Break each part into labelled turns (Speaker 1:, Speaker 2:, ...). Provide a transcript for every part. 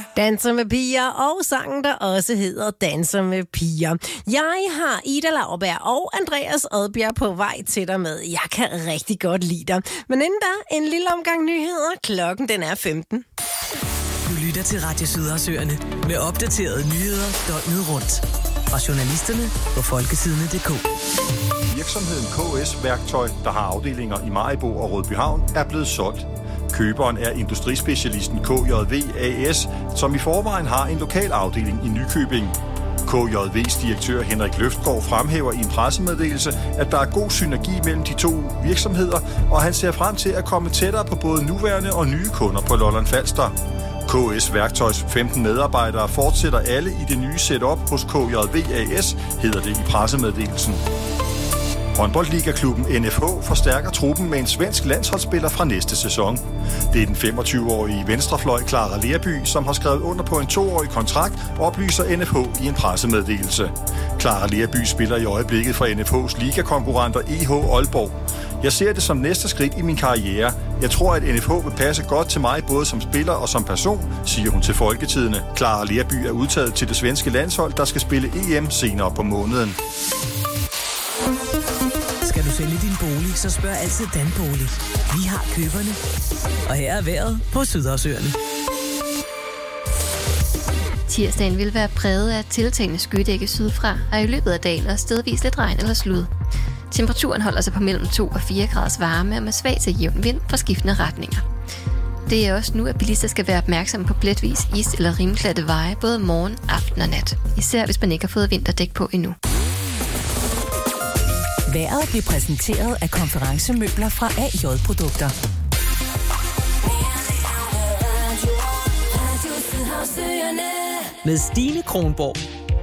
Speaker 1: Danser med piger, og sangen, der også hedder Danser med piger. Jeg har Ida Lauerberg og Andreas Odbjerg på vej til dig med. Jeg kan rigtig godt lide dig. Men inden da, en lille omgang nyheder. Klokken den er 15.
Speaker 2: Du lytter til Radio Sydersøerne med opdaterede nyheder døgnet rundt. Fra journalisterne på folkesidene.dk.
Speaker 3: Virksomheden KS Værktøj, der har afdelinger i Maribo og Rødbyhavn, er blevet solgt. Køberen er industrispecialisten KJV AS, som i forvejen har en lokal afdeling i Nykøbing. KJV's direktør Henrik Løftgaard fremhæver i en pressemeddelelse, at der er god synergi mellem de to virksomheder, og han ser frem til at komme tættere på både nuværende og nye kunder på Lolland Falster. KS Værktøjs 15 medarbejdere fortsætter alle i det nye setup hos KJV AS, hedder det i pressemeddelelsen. Håndboldligaklubben NFH forstærker truppen med en svensk landsholdsspiller fra næste sæson. Det er den 25-årige venstrefløj Clara Lerby, som har skrevet under på en 2-årig kontrakt, oplyser NFH i en pressemeddelelse. Clara Lerby spiller i øjeblikket for NFH's ligakonkurrenter EH Aalborg. Jeg ser det som næste skridt i min karriere. Jeg tror, at NFH vil passe godt til mig, både som spiller og som person, siger hun til Folketidende. Clara Lerby er udtaget til det svenske landshold, der skal spille EM senere på måneden.
Speaker 2: Skal du sælge din bolig, så spørg altid Danbolig. Vi har køberne. Og her er vejret på Sydersøerne.
Speaker 4: Tirsdagen vil være præget af tiltagende skydække sydfra, og i løbet af dagen er stedvis lidt regn eller slud. Temperaturen holder sig på mellem 2 og 4 graders varme, og med svag til jævn vind fra skiftende retninger. Det er også nu, at bilister skal være opmærksomme på pletvis is- eller rimglatte veje, både morgen, aften og nat. Især hvis man ikke har fået vinterdæk på endnu.
Speaker 2: Vejret bliver præsenteret af konferencemøbler fra AJ Produkter. Med Stine Kronborg.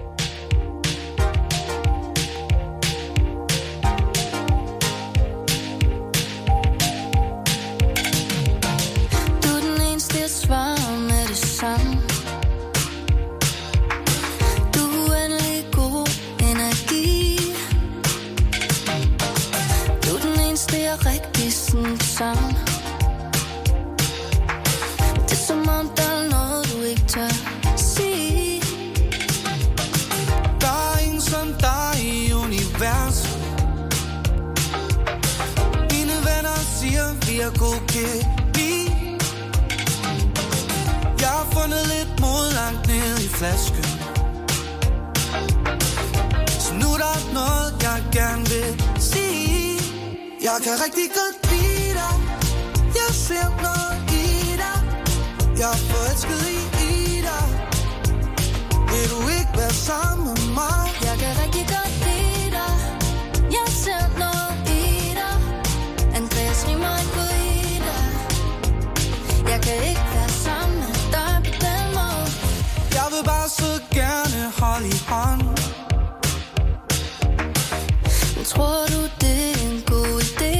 Speaker 5: Du er den eneste, jeg svarer med det samme. Du er endelig god energi. Du er den eneste, jeg rigtig sådan sammen. Det er som om der er noget, du ikke tør sige.
Speaker 6: Der er ingen som dig i universet. Mine venner siger, vi er god kemi. Jeg har fundet lidt mod langt ned i flasken. Så nu er der noget, jeg gerne vil sige. Jeg kan rigtig godt lide dig. Jeg ser noget i dig. Jeg er forelsket i dig. Vil du ikke være sammen med mig?
Speaker 5: Jeg kan rigtig godt lide dig. Jeg ser noget i dig. Andreas rimer ikke på i dig. Jeg kan ikke være sammen med dig på den måde.
Speaker 6: Jeg vil bare så gerne holde i hånd.
Speaker 5: Men tror du, det er en god idé?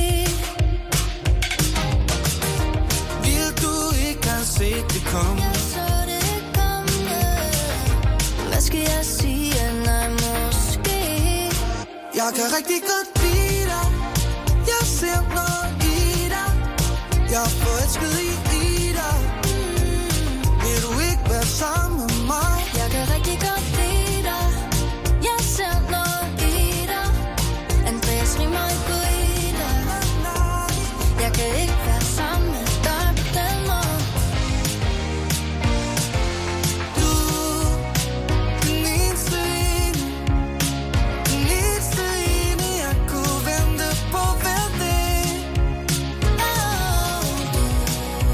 Speaker 6: Vil du ikke have set det komme?
Speaker 5: Jeg så det komme. Hvad skal jeg sige? Nej, måske.
Speaker 6: Jeg kan rigtig godt lide dig. Jeg ser noget i dig. Jeg er forelsket i dig. Vil du ikke være sammen med mig?
Speaker 5: Jeg kan rigtig godt lide dig. Jeg ser noget i dig. Andreas rimer ikke på i dig. Jeg kan ikke være sammen med dig på den måde.
Speaker 6: Du, den eneste ene, jeg kunne vente på hver dag.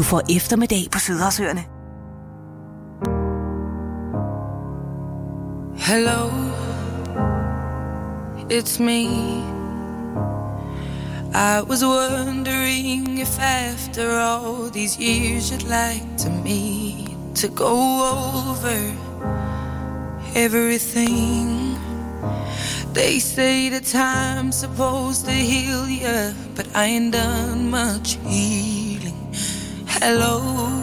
Speaker 2: Du får eftermiddag på Sydhavsøerne.
Speaker 7: Hello, it's me. I was wondering if after all these years you'd like to meet to go over everything. They say the time's supposed to heal ya, but I ain't done much healing. Hello,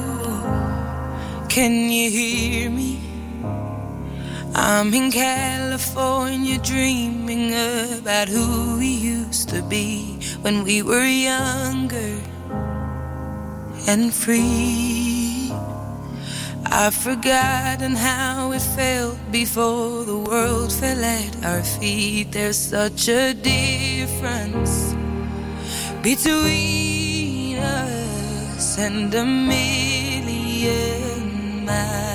Speaker 7: can you hear me? I'm in California dreaming about who we used to be when we were younger and free. I've forgotten how it felt before the world fell at our feet. There's such a difference between us and a million miles.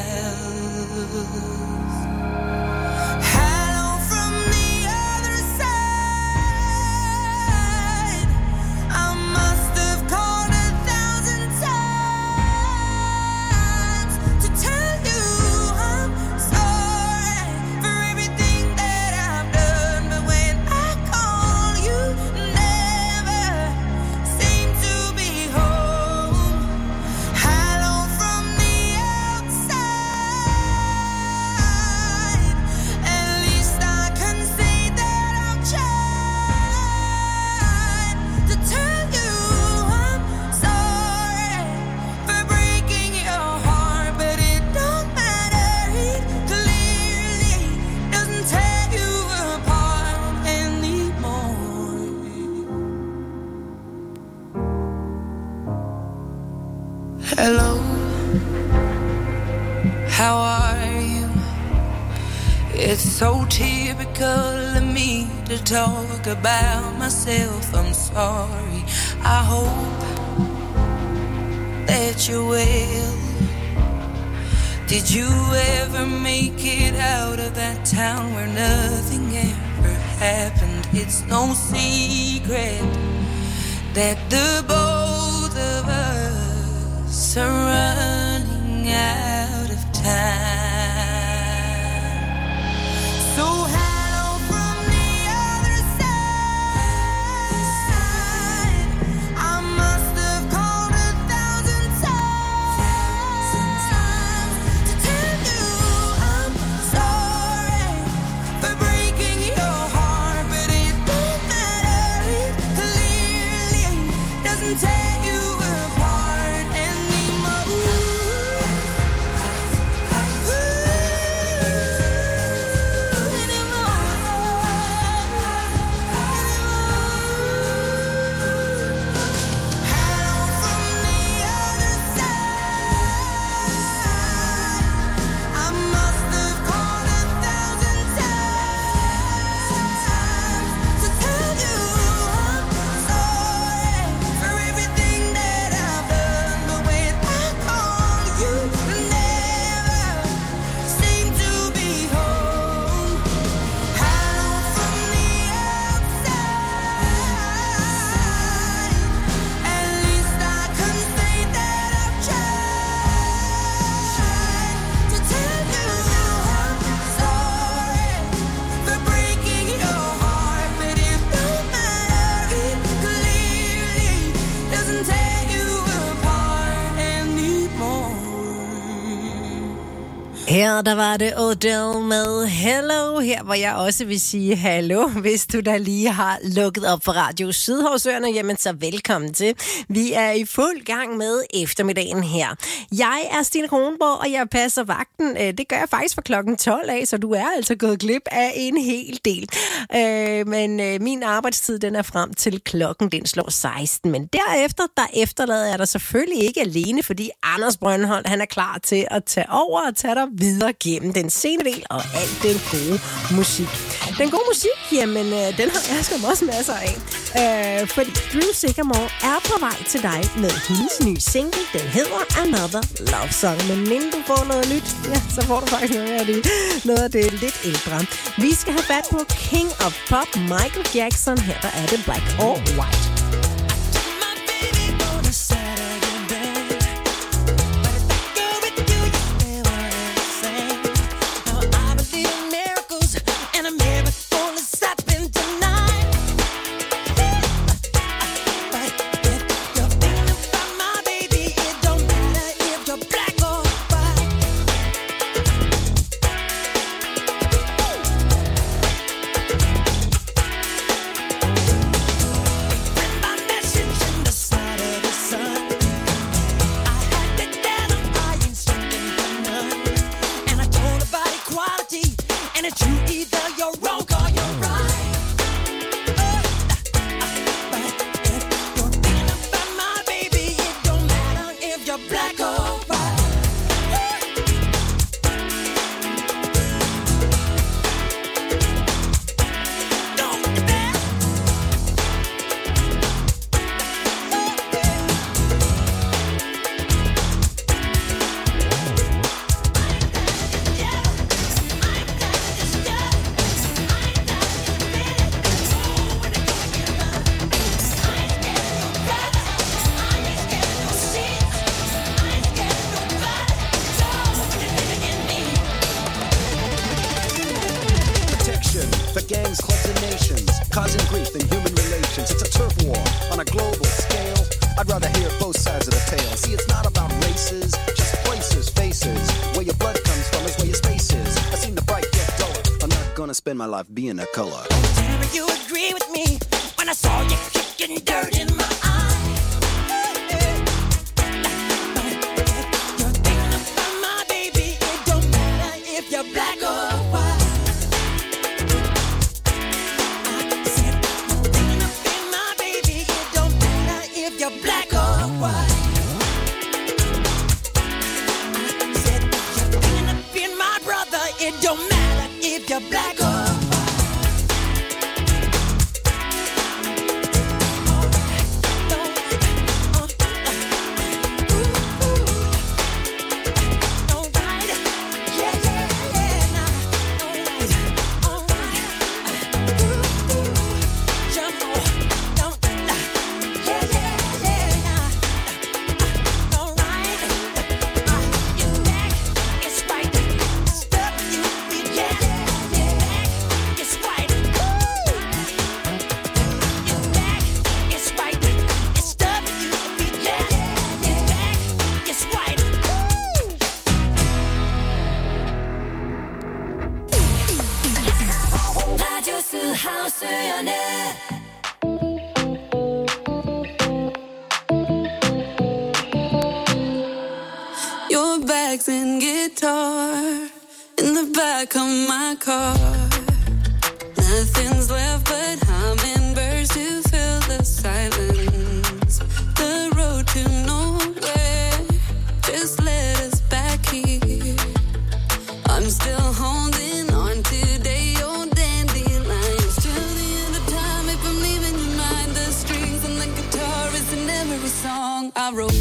Speaker 7: Hello, how are you? It's so typical of me to talk about myself. I'm sorry. I hope that you're well. Did you ever make it out of that town where nothing ever happened? It's no secret that the both of us are running out of time. So hello from the other side. I must have called 1,000 times to tell you I'm sorry for breaking your heart, but it don't matter. It clearly doesn't tear you apart anymore.
Speaker 1: Her der var det Odell med Hello, her hvor jeg også vil sige hallo, hvis du da lige har lukket op for Radio Sydhavsøerne, jamen så velkommen til. Vi er i fuld gang med eftermiddagen her. Jeg er Stine Kronborg, og jeg passer vagten. Det gør jeg faktisk fra klokken 12 af, så du er altså gået glip af en hel del. Men min arbejdstid, den er frem til klokken, den slår 16. Men derefter, der efterlader jeg dig selvfølgelig ikke alene, fordi Anders Brøndholt, han er klar til at tage over og tage dig videre gennem den sene del og alt den gode musik. Den gode musik, jamen, den har jeg sgu også masser af. Fordi Drew Sycamore er på vej til dig med hendes nye single. Den hedder Another Love Song. Men inden du får noget nyt, ja, så får du faktisk noget af det lidt ældre. Vi skal have fat på King of Pop, Michael Jackson. Her der er det Black or White.
Speaker 6: My baby on a Saturday night.
Speaker 8: spend my life being a color.
Speaker 6: You agree with me when I saw you kicking dirt in my eye. You're thinking about my baby. It don't matter if you're black or white. I said you're thinking about my baby. It don't matter if you're black or white. I said you're thinking about my brother. It don't matter if you're black or white.
Speaker 7: Your bags and guitar in the back of my car. Nothing's left but hummingbirds to fill the silence. The road to nowhere just led us back here. I'm still holding on today, your dandelions. Till the end of time, if I'm leaving your mind, the strings and the guitar is in every song I wrote.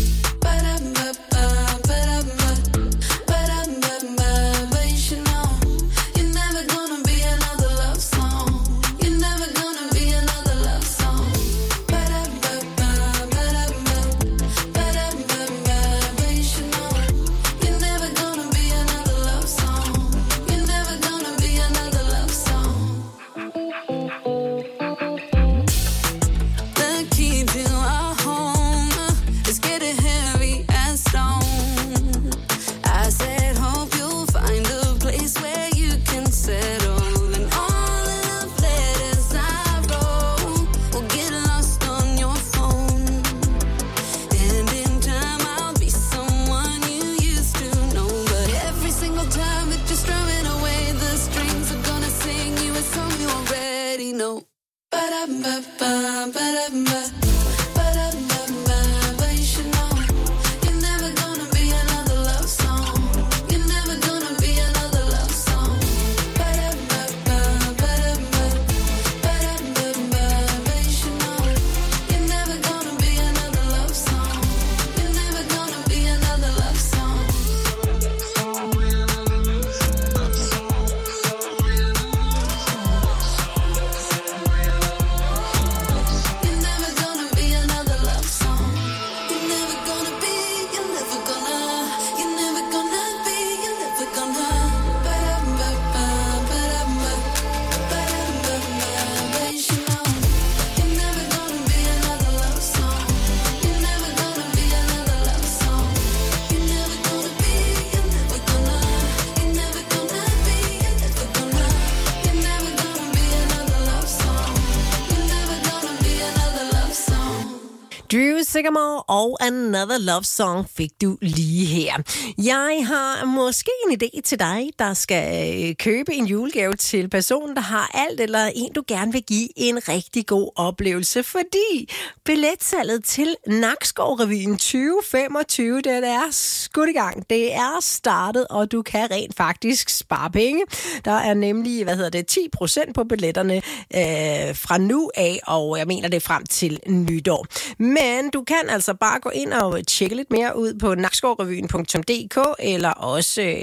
Speaker 1: Drew Sycamore og Another Love Song fik du lige her. Jeg har måske en idé til dig, der skal købe en julegave til personen, der har alt, eller en, du gerne vil give en rigtig god oplevelse, fordi billetsalget til Nakskov-revyen 2025, det er skudt i gang. Det er startet, og du kan rent faktisk spare penge. Der er nemlig, 10% på billetterne fra nu af, og jeg mener det er frem til nytår. Men du kan altså bare gå ind og tjekke lidt mere ud på nakskovrevyen.dk eller også,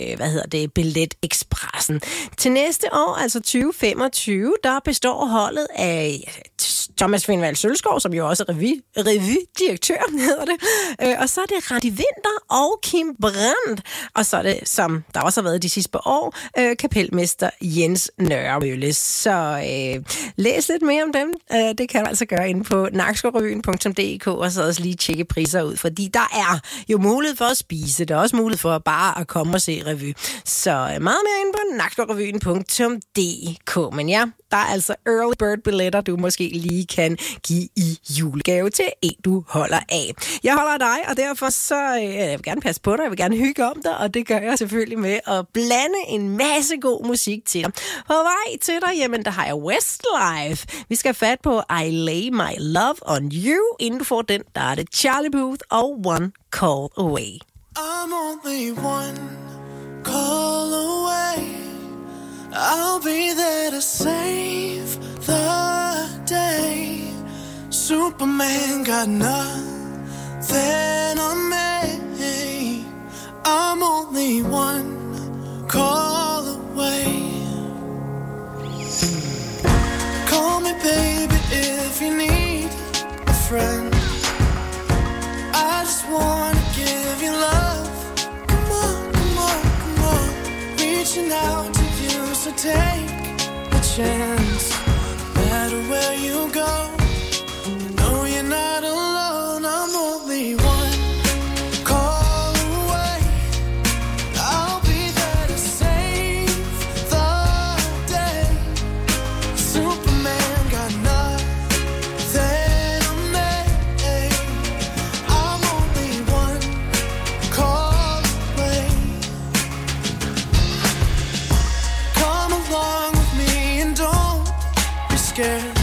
Speaker 1: Billetexpressen. Til næste år, altså 2025, der består holdet af Thomas Findvald Sølskov, som jo også er revydirektør, hedder det. Og så er det Radi Vinter og Kim Brandt. Og så er det, som der også har været de sidste par år, kapelmester Jens Nørremølle. Så læs lidt mere om dem. Det kan du altså gøre inde på nakskovrevyen.dk Fødevarer.dk og så også lige tjekke priser ud, fordi der er jo mulighed for at spise. Der er også mulighed for bare at komme og se revy. Så meget mere inde på nakskov-revyen.dk. Men ja, der er altså early bird billetter, du måske lige kan give i julegave til en, du holder af. Jeg holder af dig, og derfor så jeg vil gerne passe på dig, jeg vil gerne hygge om dig, og det gør jeg selvfølgelig med at blande en masse god musik til dig. På vej til dig, jamen der har jeg Westlife. Vi skal fat på I Lay My Love On You. Inden du får den, der er det Charlie Puth og One Call Away.
Speaker 6: I'm only one call away. I'll be there to save the day. Superman got nothing on me. I'm only one call away. Call me baby if you need a friend. I just wanna give you love. Come on, come on, come on. Reaching out to you, so take a chance. No matter where you go, no, you're not alone. I'm only one call away. I'll be there to save the day. Superman got nothing on me. I'm only one call away. Come along with me and don't be scared.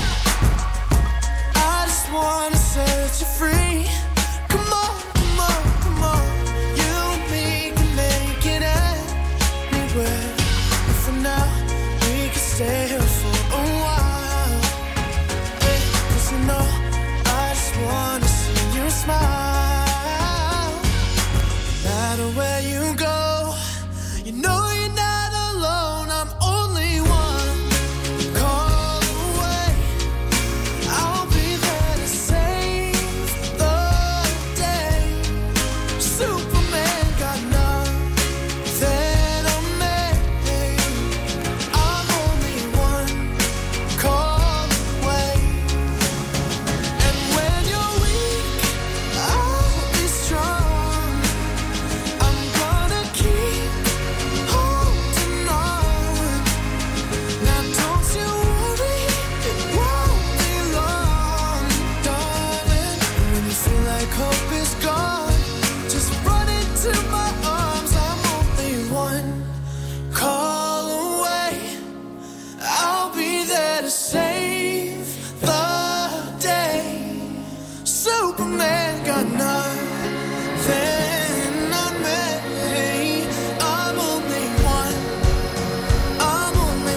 Speaker 6: I just wanna set you free. Come on, come on, come on. You and me can make it anywhere. But for now, we can stay here for a while. Hey, 'cause you know, I just wanna see you smile. No matter where you go, you know you're not alone. I'm only one call away. I'll be there to save the day. Superman got nothing on me. I'm only one call away. And when you're weak, I'll be strong. I'm gonna keep holding on. Now don't you worry, it won't be long, darling. When you feel like hope is gone, just run into my arms. I'm only one call away. I'll be there to save the day. Superman got nothing on me. I'm only one. I'm only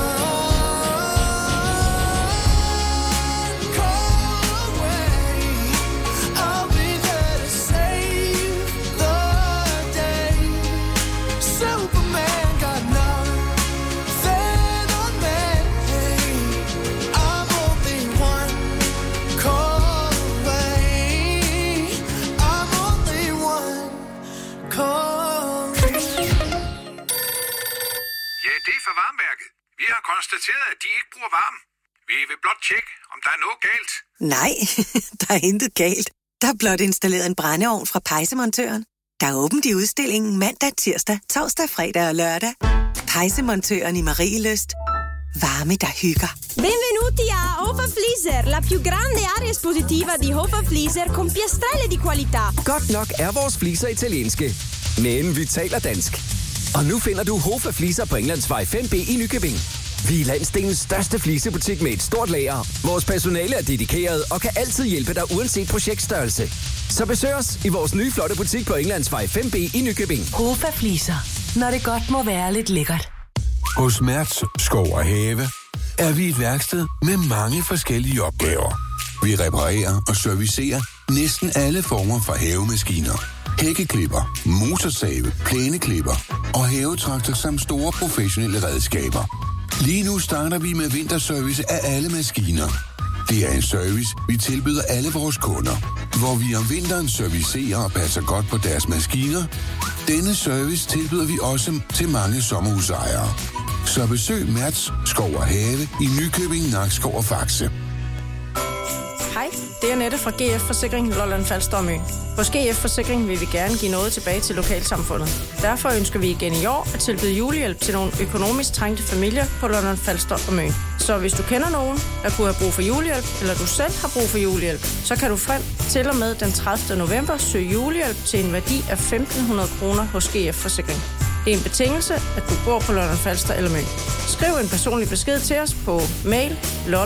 Speaker 6: one call away. I'll be there to save the day. Superman got nothing on me. I'm only one call away. I'm only one call away.
Speaker 8: Ja, det er fra varmeværket. Vi har konstateret, at de ikke bruger varme. Vi vil blot tjekke, om der er noget galt.
Speaker 9: Nej, der er intet galt. Der er blot installeret en brændeovn fra Pejsemontøren. Der er åbent i udstillingen mandag, tirsdag, torsdag, fredag og lørdag. Pejsemontøren i Marielyst. Varme, der hygger.
Speaker 10: Benvenuti a Hofa Freezer, la più grande area espositiva di Hofa Freezer con piastrelle di qualità.
Speaker 11: Godt nok er vores fliser italienske, men vi taler dansk. Og nu finder du Hofa Fliser på Englandsvej 5B i Nykøbing. Vi er landsdelens største flisebutik med et stort lager. Vores personale er dedikeret og kan altid hjælpe dig uanset projektstørrelse. Så besøg os i vores nye flotte butik på Englandsvej 5B i Nykøbing.
Speaker 2: Hofa Fliser. Når det godt må være lidt lækkert.
Speaker 12: Hos Mertz Skov og Have er vi et værksted med mange forskellige opgaver. Vi reparerer og servicerer næsten alle former for havemaskiner. Hækkeklipper, motorsave, plæneklipper og havetraktor samt store professionelle redskaber. Lige nu starter vi med vinterservice af alle maskiner. Det er en service, vi tilbyder alle vores kunder, hvor vi om vinteren servicerer og passer godt på deres maskiner. Denne service tilbyder vi også til mange sommerhusejere. Så besøg Mertz Skov og Have i Nykøbing, Nakskov og Fakse.
Speaker 13: Hej, det er Annette fra GF Forsikring Lolland Falster og Møn. Hos GF Forsikring vil vi gerne give noget tilbage til lokalsamfundet. Derfor ønsker vi igen i år at tilbyde julehjælp til nogle økonomisk trængte familier på Lolland Falster og Møn. Så hvis du kender nogen, der kunne have brug for julehjælp, eller du selv har brug for julehjælp, så kan du frem til og med den 30. november søge julehjælp til en værdi af 1.500 kroner hos GF Forsikring. Det er en betingelse, at du bor på Lolland Falster eller Møn. Skriv en personlig besked til os på mail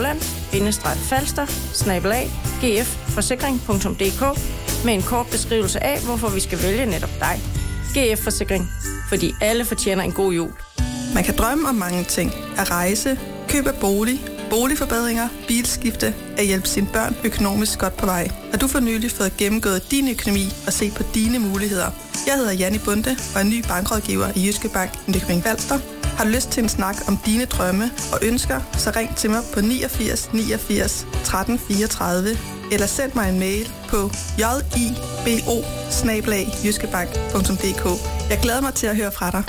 Speaker 13: lolland-falster@gfforsikring.dk med en kort beskrivelse af, hvorfor vi skal vælge netop dig. GF Forsikring, fordi alle fortjener en god jul.
Speaker 14: Man kan drømme om mange ting. At rejse, købe bolig, boligforbedringer, bilskifte, at hjælpe sine børn økonomisk godt på vej. Har du for nylig fået gennemgået din økonomi og set på dine muligheder? Jeg hedder Janni Bunde og er ny bankrådgiver i Jyske Bank i Nykøbing Falster. Har du lyst til en snak om dine drømme og ønsker, så ring til mig på 89 89 13 34 eller send mig en mail på jibo@jyskebank.dk. Jeg glæder mig til at høre fra dig.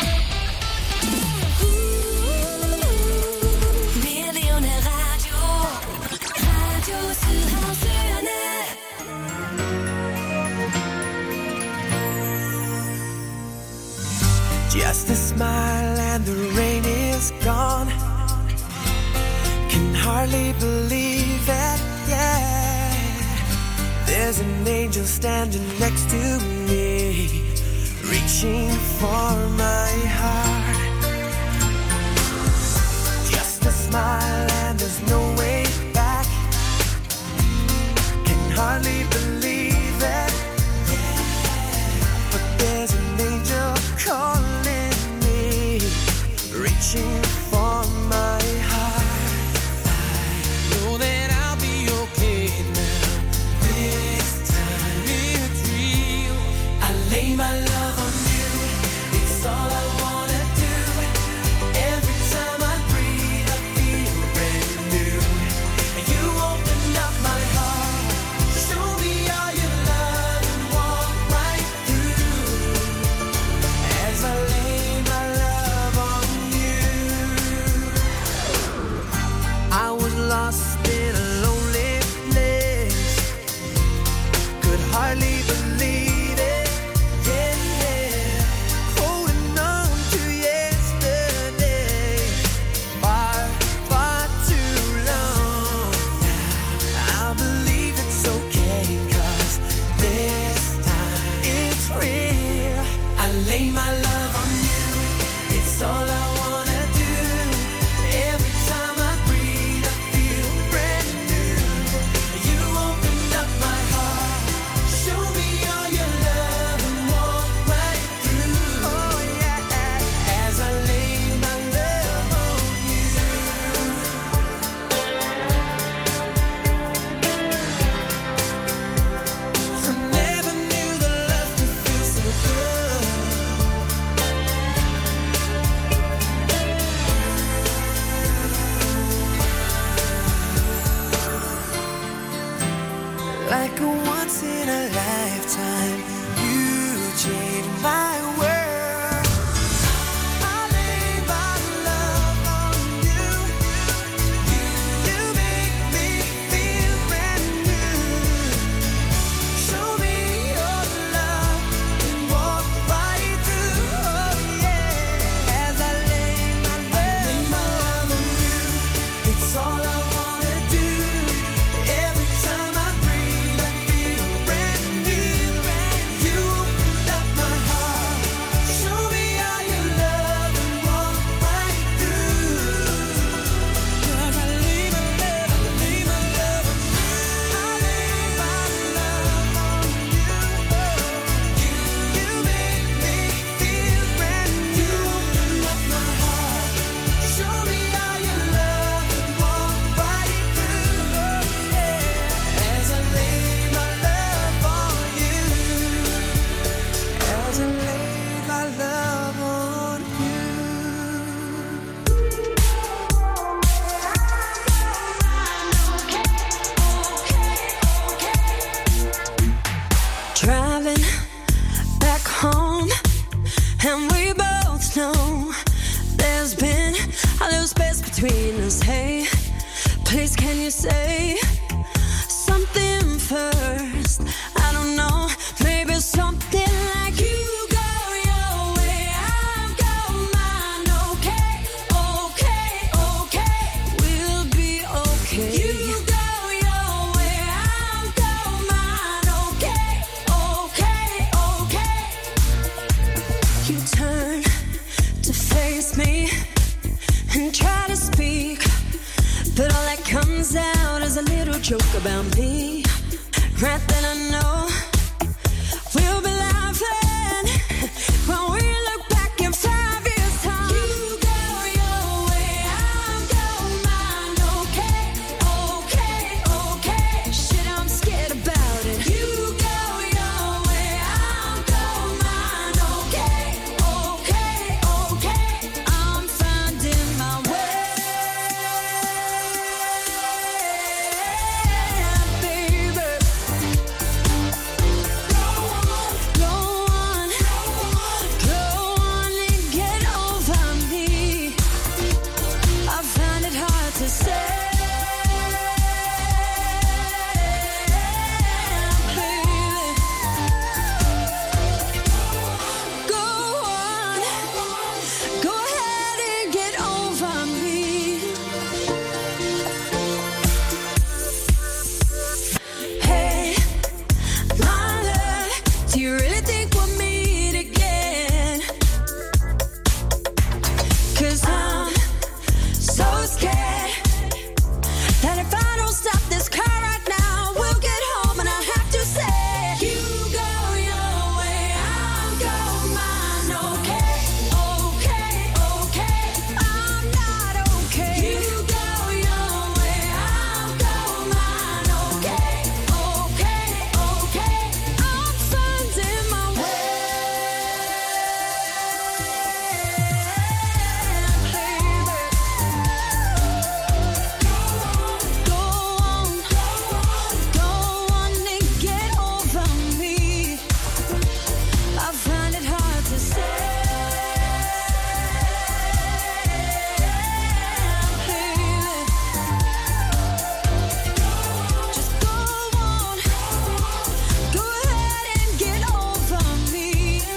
Speaker 6: Just a smile and the rain is gone. Can hardly believe it, yeah. There's an angel standing next to me, reaching for my heart. Just a smile and there's no way back. Can hardly believe it, yeah. But there's an angel calling, reaching for my heart. I know that I'll be okay now. This time it's real. I lay my love on you. It's all I wanna do. Every time I breathe, I feel brand new. You open up my heart. Show me all your love and walk right through. As I lay my love on you. I was lost in a lonely place, could hardly believe it, yeah. Holding on to yesterday, far, far too long. I believe it's okay, 'cause this time it's real. I lay my love on you, it's all I wanna do. Every time I breathe, I feel brand new. You opened up my heart, show me all your love and walk right through. Oh yeah, as I lay my love on you. I never knew the love could feel so good. Like a once in a lifetime, you changed my world. I lay my love on you. You make me feel brand new. Show me your love and walk right through. Oh yeah, as I lay my love on you. It's all I wanna do. Every time I breathe, I feel brand new. You opened up my heart, show me all your love and walk right through. 'Cause I lay my love on you. I lay my love on you. You make me feel brand new. You opened up my heart, show me all your love and walk right through. Yeah, as I lay my love on you. As I lay my love on you.
Speaker 5: Driving back home, and we both know there's been a little space between us. Hey, please, can you say something?
Speaker 15: about me, right then I know we'll be laughing when we look back in 5 years' time. You go your way, I'll go mine. Okay, okay, okay. Shit, I'm scared about it. You go your way, I'll go mine. Okay, okay, okay. I'm finding my way, baby. Go on, go on and get over me. I find it hard to say, baby. Go on, go ahead and get over me. Hey, my love, do you really think we'll meet again? 'Cause I'm so scared that if I don't stop this car right now, we'll get home and I have to say, you go your way, I'll go mine. Okay, okay, okay. I'm not okay. You go your way, I'll go mine. Okay, okay, okay. I'm finding my way, baby. Go on, go on and get over me. I find it hard to say, baby. Just go on, go ahead and get over me.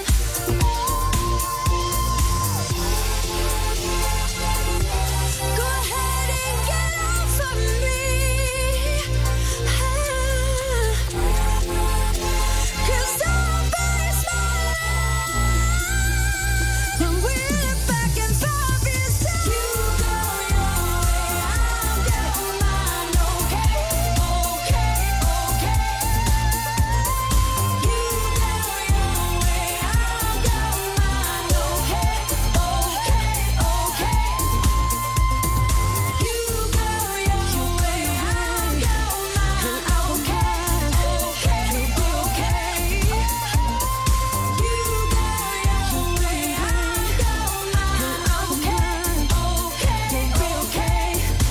Speaker 15: Go ahead and get over me. 'Cause somebody's smiling when we look back in 5 years' time. You go your way, I'll go mine. Okay, okay, okay. You go your way, I'll go mine. Okay, okay, okay. You go your way, I'll go mine. Okay, okay, you'll be okay. You go your way, I'll go mine. Okay, okay, you'll be okay.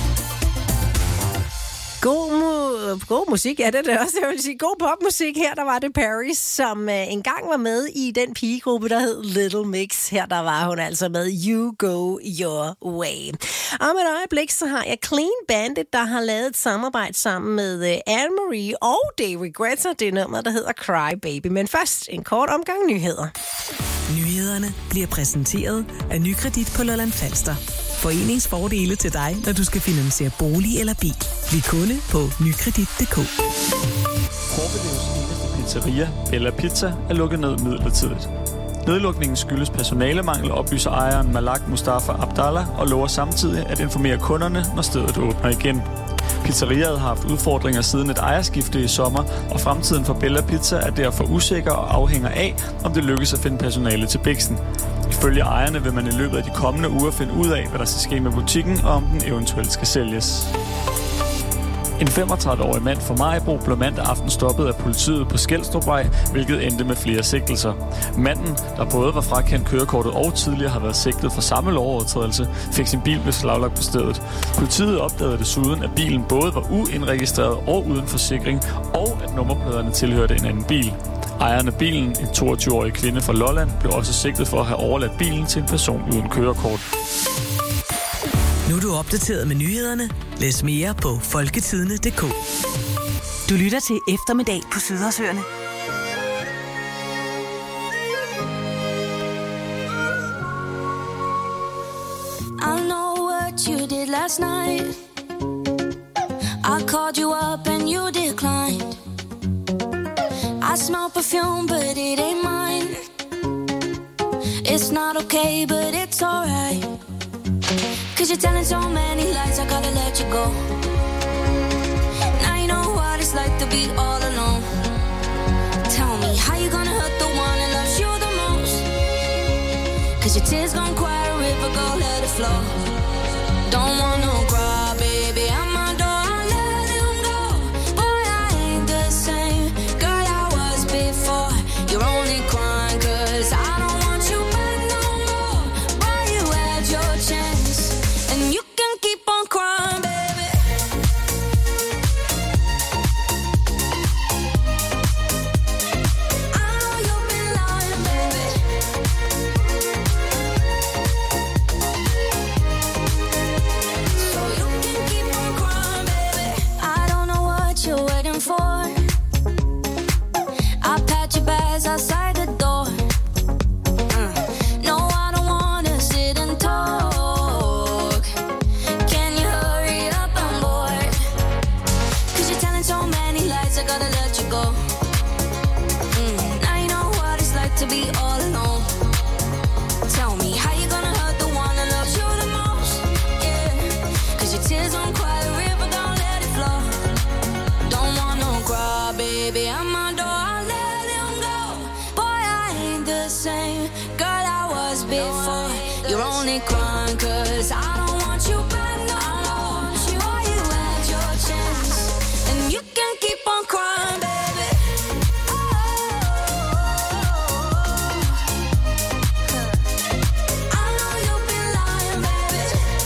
Speaker 1: God musik, ja, det er det også. Jeg vil sige, god popmusik. Her der var det Paris, som engang var med i den pigegruppe, der hed Little Mix. Her der var hun altså med You Go Your Way. Om et øjeblik, så har jeg Clean Bandit, der har lavet et samarbejde sammen med Anne-Marie og David Guetta. Det er nummer, der hedder Cry Baby. Men først en kort omgang nyheder.
Speaker 2: Nyhederne bliver præsenteret af Nykredit på Lolland Falster. Foreningsfordele til dig, når du skal finansiere bolig eller bil. Bliv kunde på nykredit.dk.
Speaker 16: Forbilledets eneste pizzeria, Bella Pizza, er lukket ned midlertidigt. Nedlukningen skyldes personalemangel, oplyser ejeren Malak Mustafa Abdallah og lover samtidig at informere kunderne, når stedet åbner igen. Pizzeriaet har haft udfordringer siden et ejerskifte i sommer, og fremtiden for Bella Pizza er derfor usikker og afhænger af, om det lykkes at finde personale til biksen. Ifølge ejerne vil man i løbet af de kommende uger finde ud af, hvad der skal ske med butikken, og om den eventuelt skal sælges. En 35-årig mand fra Maribo blev mandag aften stoppet af politiet på Skelstrupvej, hvilket endte med flere sigtelser. Manden, der både var frakendt kørekortet og tidligere har været sigtet for samme lovovertrædelse, fik sin bil beslaglagt på stedet. Politiet opdagede desuden, at bilen både var uindregistreret og uden forsikring, og at nummerpladerne tilhørte en anden bil. Ejeren af bilen, en 22-årig kvinde fra Lolland, blev også sigtet for at have overladt bilen til en person uden kørekort.
Speaker 2: Nu er du opdateret med nyhederne. Læs mere på folketidende.dk.
Speaker 17: Du lytter til Eftermiddag på Sydhavsøerne.
Speaker 5: I know what you did last night. I called you up and you declined. I smell perfume, but it ain't mine. It's not okay, but it's alright. 'Cause you're telling so many lies, I gotta let you go. Now you know why to be all alone. Tell me, how you gonna hurt the one that loves you the most? 'Cause your tears gon' quiet a river, go let it flow. Don't want no cry, baby, I'm my door, I let him go. Boy, I ain't the same girl I was before. You're only crying 'cause I don't want you back no more. Boy, you had your chance, and you can keep on crying, baby. I know you've been lying, baby. So you can keep on crying, baby. I don't know what you're waiting for. I pat your bags outside the door. No, I don't wanna sit and talk. Can you hurry up? I'm bored. 'Cause you're telling so many lies, I gotta let you go. Now you know what it's like to be all alone. Tell me, how you gonna hurt the one that loves you the most? Yeah, 'cause your tears don't cry a river, don't let it flow. Don't want no cry, baby, I'm my door, I let him go. Boy, I ain't the same girl I was before. You're only crying 'cause I don't want you back no more. Boy, you had your chance, and you can keep on crying, baby. I know you've been lying, baby.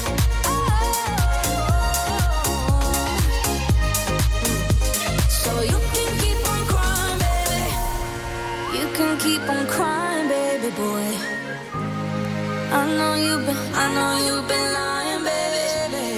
Speaker 5: So you can keep on crying, baby. You can keep on crying, baby boy. I know you've been lying, baby.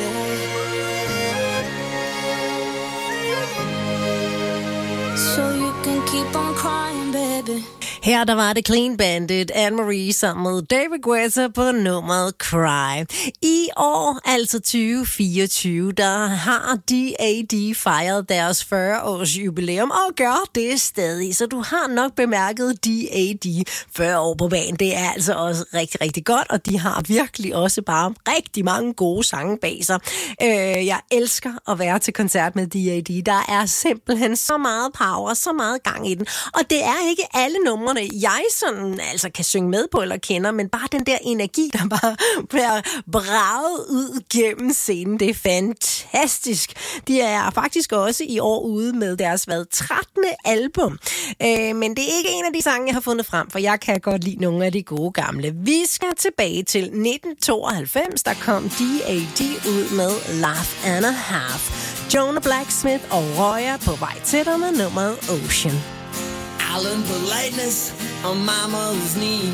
Speaker 5: So you can keep on crying, baby.
Speaker 1: Her der var det Clean Bandit, Anne-Marie sammen med David Guetta på nummeret Cry. I år, altså 2024, der har D.A.D. fejret deres 40-års jubilæum og gør det stadig. Så du har nok bemærket D.A.D. 40 år på banen. Det er altså også rigtig, rigtig godt, og de har virkelig også bare rigtig mange gode sange bag sig. Jeg elsker at være til koncert med D.A.D. Der er simpelthen så meget power, så meget gang i den. Og det er ikke alle numrene, jeg sådan altså kan synge med på eller kender, men bare den der energi, der bare bliver braget ud gennem scenen. Det er fantastisk. De er faktisk også i år ude med deres 13. album. Men det er ikke en af de sange, jeg har fundet frem, for jeg kan godt lide nogle af de gode gamle. Vi skal tilbage til 1992, der kom D.A.D. ud med Laugh and a Half. Jonah Blacksmith og Roya på vej til dig med nummeret Ocean.
Speaker 6: I learned politeness on my mother's knee.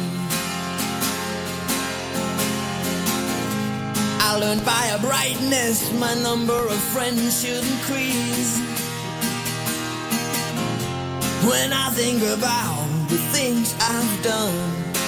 Speaker 6: I learned by a brightness my number of friends should increase. When I think about the things I've done,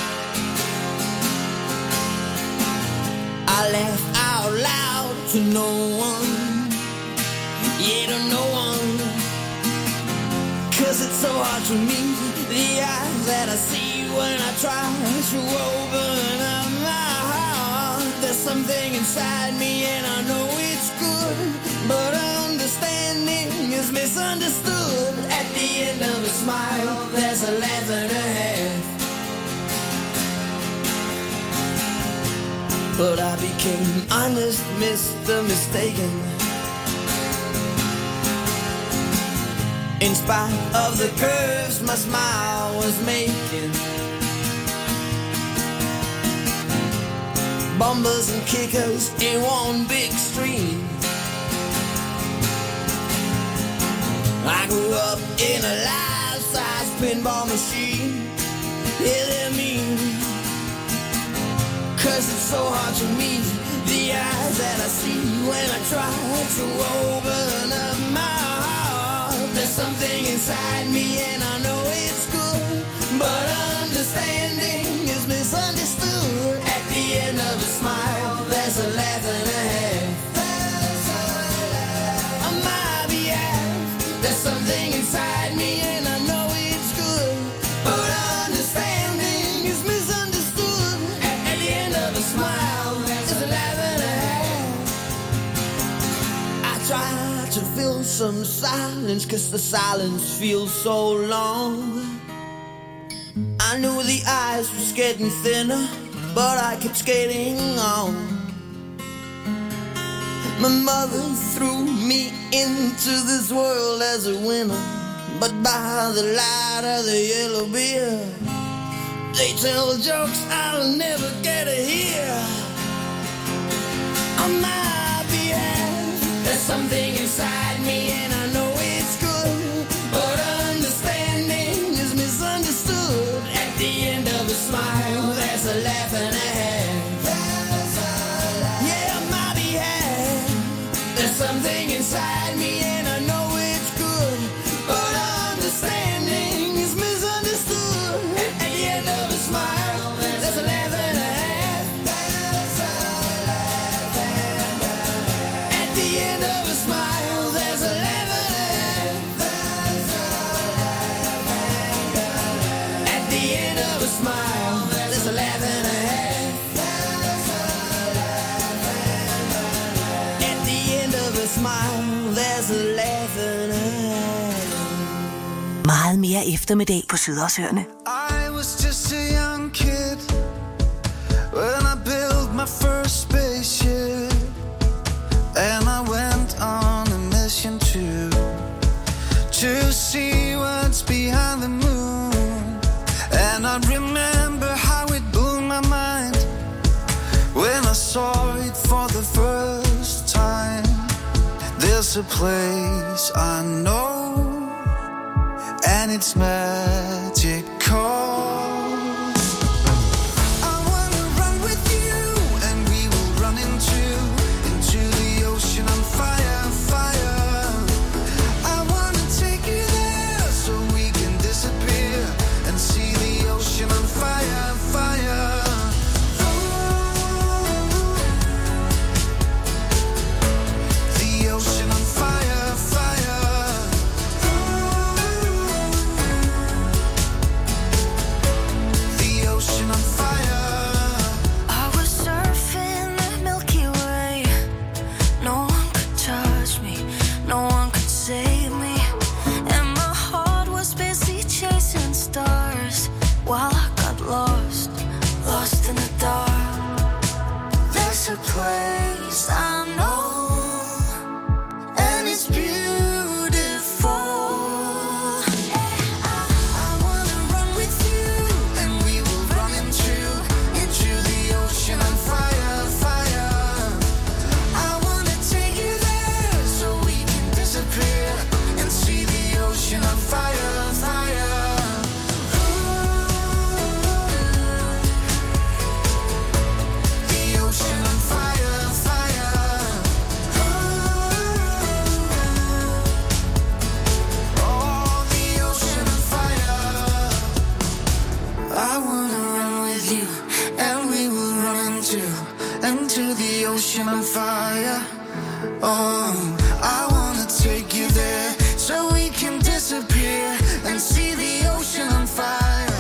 Speaker 6: I laugh out loud to no one, yeah, to no one. 'Cause it's so hard to meet the eyes that I see when I try to open up my heart. There's something inside me and I know it's good, but understanding is misunderstood. At the end of a smile, there's a laugh and a half. But I became honest, Mr. Mistaken. In spite of the curves my smile was making, bumpers and kickers in one big stream. I grew up in a life-size pinball machine. Yeah, they're mean, 'cause it's so hard to meet the eyes that I see when I try to open up my heart. There's something inside me and I know it's good, but understanding is misunderstood. At the end of a smile, there's a laugh and a half. On my behalf, there's something inside me and I know it's good, but understanding is misunderstood. At the end of a smile, there's a laugh and a half. I try to feel some silence, 'cause the silence feels so long. I knew the ice was getting thinner, but I kept skating on. My mother threw me into this world as a winner, but by the light of the yellow beer, they tell jokes I'll never get to hear. On my behalf, there's something inside me and I know it's good, but understanding is misunderstood. At the end of a smile, there's a laugh and a half. Yeah, on my behalf, there's something inside me and I know it's good, but understanding is misunderstood. At the end of a smile, there's a laugh and a half. At the end of a smile, there's a laugh and a half. At the end of a smile, there's a laugh and a half. At the end of a smile, there's a laugh and a half.
Speaker 17: Meget mere eftermiddag på Sydhavsøerne.
Speaker 6: I was just a young kid when I built my first spaceship, and I went on a mission to see what's behind the moon. And I remember how it blew my mind when I saw it for the first time. There's a place I know, and it's magical. I wanna run with you, and we will run into the ocean on fire, fire. I wanna take you there so we can disappear and see the ocean on fire, fire. The ocean on fire, fire. The ocean on fire.
Speaker 15: I was surfing the Milky Way. No one could touch me, no one could save me. And my heart was busy chasing stars while I got lost, lost in the dark. There's a place I know, and it's beautiful. I wanna run with you, and we will run into the ocean on fire, fire. I wanna take you there so we can disappear and see the ocean on fire, fire. The ocean on fire, fire. Oh, the ocean on fire. I wanna run with you, and we will run into the ocean on fire. Oh, I wanna take you there so we can disappear and see the ocean on fire.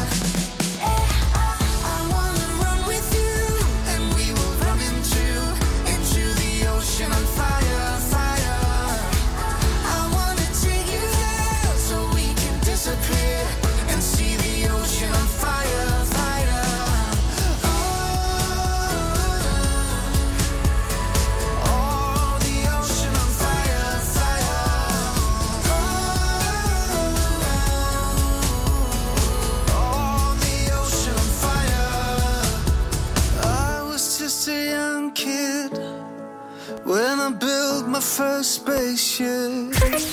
Speaker 15: I wanna run with you, and we will run into the ocean on fire, fire. I wanna take you there so we can disappear and see the ocean on fire, fire. Oh, the ocean on fire, fire. Oh, the ocean on fire. I was just a young kid when I built my first spaceship.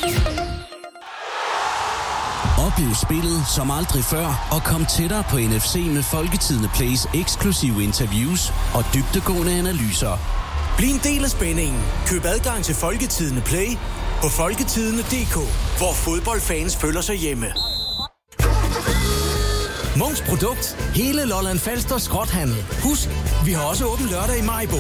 Speaker 18: Oplev spillet som aldrig før og kom tættere på NFC med Folketidende Plays eksklusive interviews og dybdegående analyser.
Speaker 19: Bliv en del af spændingen. Køb adgang til Folketidende Play på folketidende.dk, hvor fodboldfans føler sig hjemme. Munks Produkt. Hele Lolland Falster skrothandel. Husk, vi har også åben lørdag i Maribo.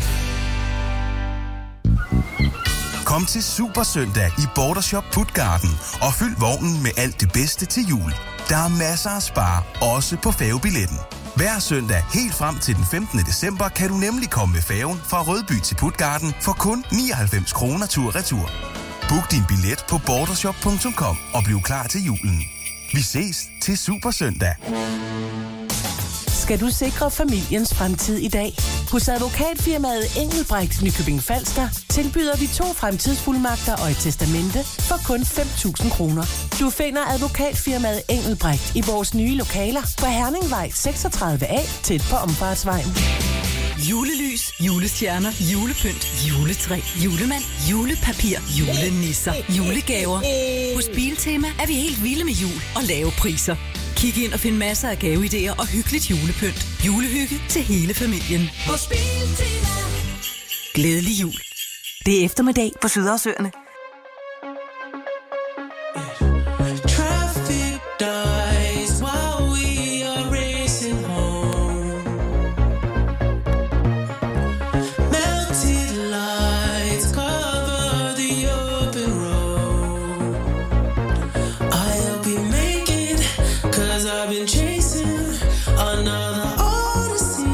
Speaker 20: Kom til Supersøndag i Bordershop Puttgarden og fyld vognen med alt det bedste til jul. Der er masser at spare, også på færgebilletten. Hver søndag helt frem til den 15. december kan du nemlig komme med færgen fra Rødby til Puttgarden for kun 99 kroner tur-retur. Book din billet på bordershop.com og bliv klar til julen. Vi ses til Supersøndag.
Speaker 21: Skal du sikre familiens fremtid i dag? Hos advokatfirmaet Engelbrecht Nykøbing Falster tilbyder vi 2 fremtidsfuldmagter og et testamente for kun 5.000 kroner. Du finder advokatfirmaet Engelbrecht i vores nye lokaler på Herningvej 36A, tæt på Omfartsvejen.
Speaker 17: Julelys, julestjerner, julepynt, juletræ, julemand, julepapir, julenisser, julegaver. Hos Biltema er vi helt vilde med jul og lave priser. Kig ind og find masser af gaveidéer og hyggeligt julepynt. Julehygge til hele familien.
Speaker 15: Hos Biltema.
Speaker 17: Glædelig jul. Det er eftermiddag på Sydhavsøerne.
Speaker 6: Traffic dies while we are racing home. Melted lights cover the open road. I'll be making, 'cause I've been chasing another odyssey.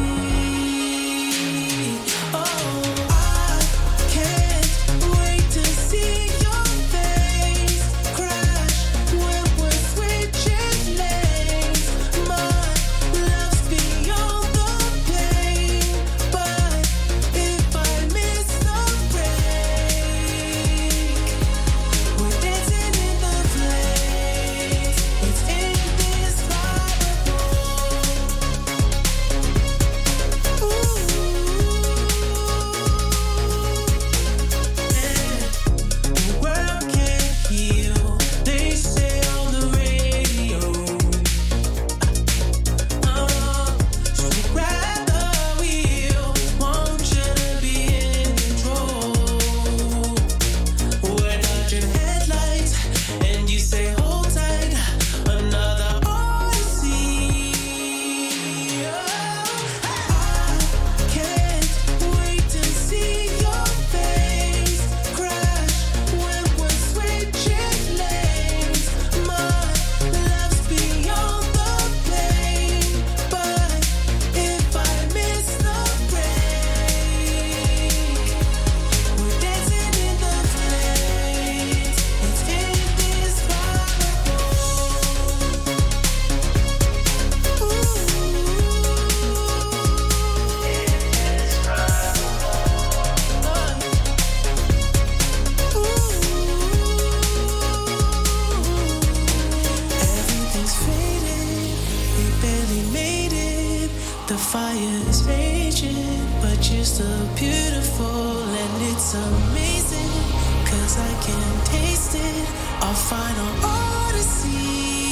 Speaker 6: Oh, I can't wait to see your face crash when we're switching lanes. My love's beyond the pain, but if I miss the break, we're dancing in the flames. It's indescribable. The world can't heal, they say on the radio. So grab the wheel, want you to be in control. We're dodging headlights, and you say hold tight, another odyssey. I can't wait to see your face crash when we're switching lanes. My love's beyond the pain, but if I miss the break, we're dancing in the flames. It's indescribable. Everything's faded, we barely made it. The fire is raging, but you're still beautiful, and it's amazing, 'cause I can taste it. Our final odyssey.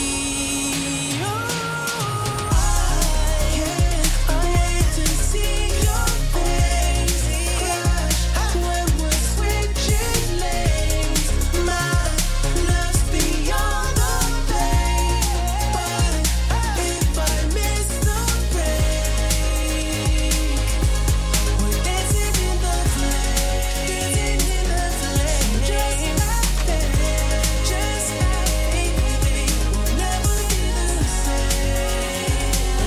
Speaker 6: I can't wait to see your face crash when we're switching lanes. My love's beyond the pain, but if I miss the break, we're dancing in the flames, just like that, just like we'll never be the same.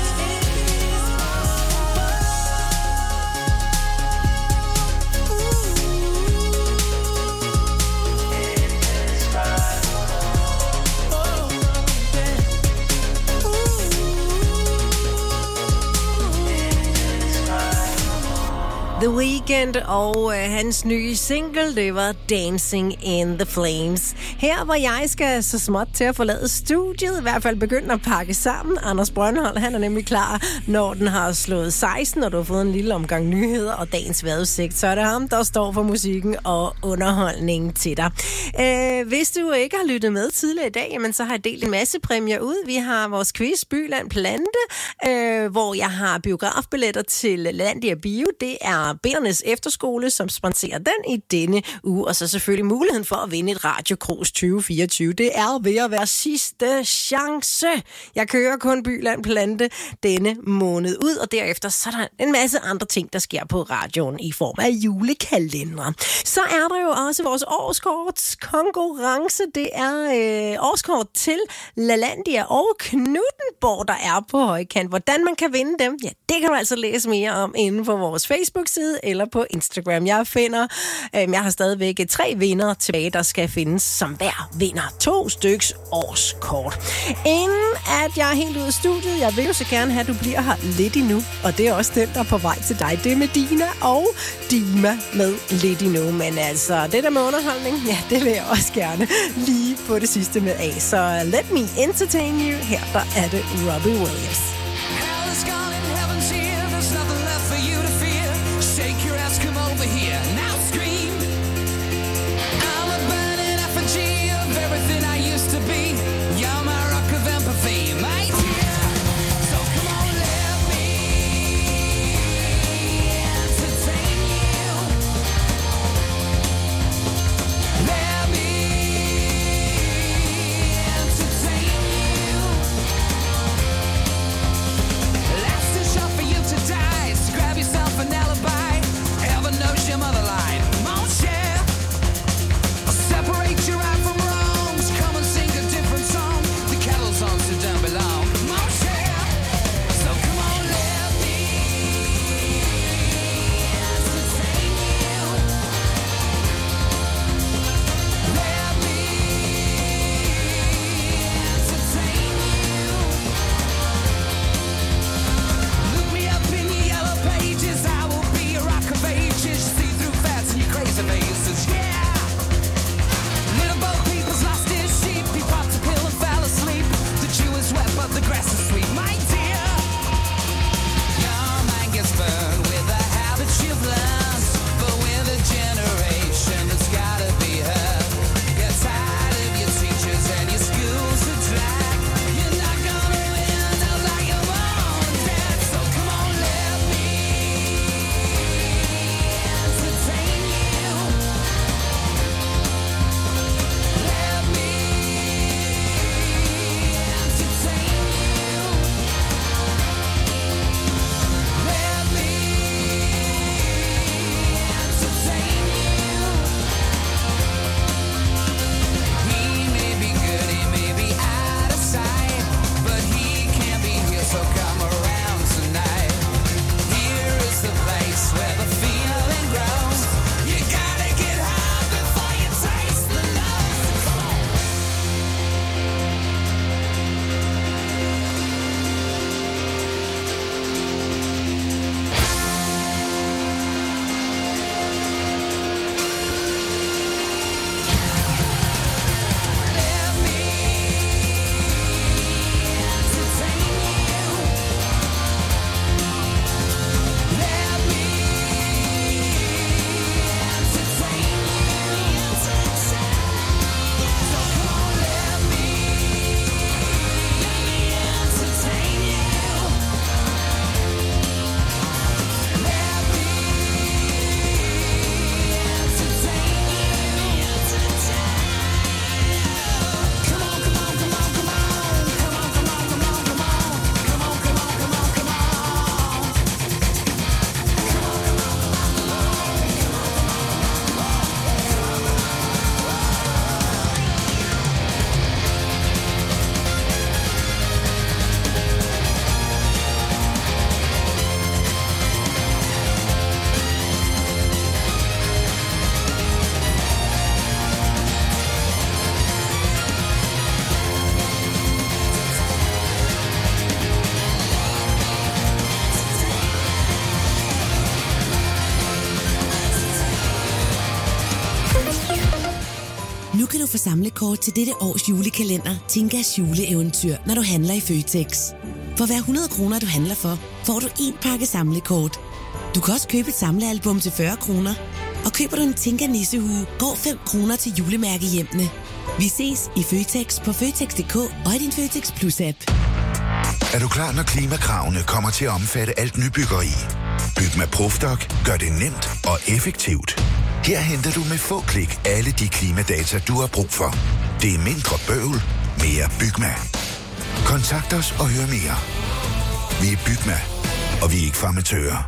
Speaker 1: The Weeknd og hans nye single, det var Dancing in the Flames. Her, hvor jeg skal så småt til at forlade studiet, i hvert fald begynde at pakke sammen. Anders Brøndholt, han er nemlig klar, når den har slået 16, og du har fået en lille omgang nyheder og dagens vejrudsigt. Så er det ham, der står for musikken og underholdningen til dig. Hvis du ikke har lyttet med tidligere i dag, jamen, så har jeg delt en masse præmier ud. Vi har vores quiz Byland Plante, hvor jeg har biografbilletter til Landia Bio. Det er Bedernes Efterskole, som sponsorer den i denne uge. Og så selvfølgelig muligheden for at vinde et Radio Cruise 2024. Det er ved at være sidste chance. Jeg kører kun Byland Plante denne måned ud, og derefter så er der en masse andre ting, der sker på radioen i form af julekalendere. Så er der jo også vores årskortskonkurrence. Det er årskort til LaLandia og Knuthenborg, der er på højkant. Hvordan man kan vinde dem, ja, det kan du altså læse mere om inden på vores Facebook-side. hjemmeside eller på Instagram. Jeg har stadigvæk 3 vinder tilbage, der skal findes, som hver vinder 2 styks årskort. Inden at jeg er helt ude af studiet, jeg vil jo så gerne have, at du bliver her lidt endnu, og det er også den, der er på vej til dig. Det er med Dina og Dima med lidt endnu, men altså, det der med underholdning, ja, det vil jeg også gerne lige på det sidste med af. Så let me entertain you. Her der er det Robbie Williams.
Speaker 3: Nu kan du få samlekort til dette års julekalender, Tinkas juleeventyr, når du handler i Føtex. For hver 100 kroner, du handler for, får du 1 pakke samlekort. Du kan også købe et samlealbum til 40 kroner. Og køber du en Tinka nissehue, går 5 kroner til julemærkehjemmene. Vi ses i Føtex på Føtex.dk og i din Føtex Plus-app.
Speaker 8: Er du klar, når klimakravene kommer til at omfatte alt nybyggeri? Byg med Profdoc gør det nemt og effektivt. Her henter du med få klik alle de klimadata, du har brug for. Det er mindre bøvl, mere Bygma. Kontakt os og hør mere. Vi er Bygma, og vi er ikke farmatører.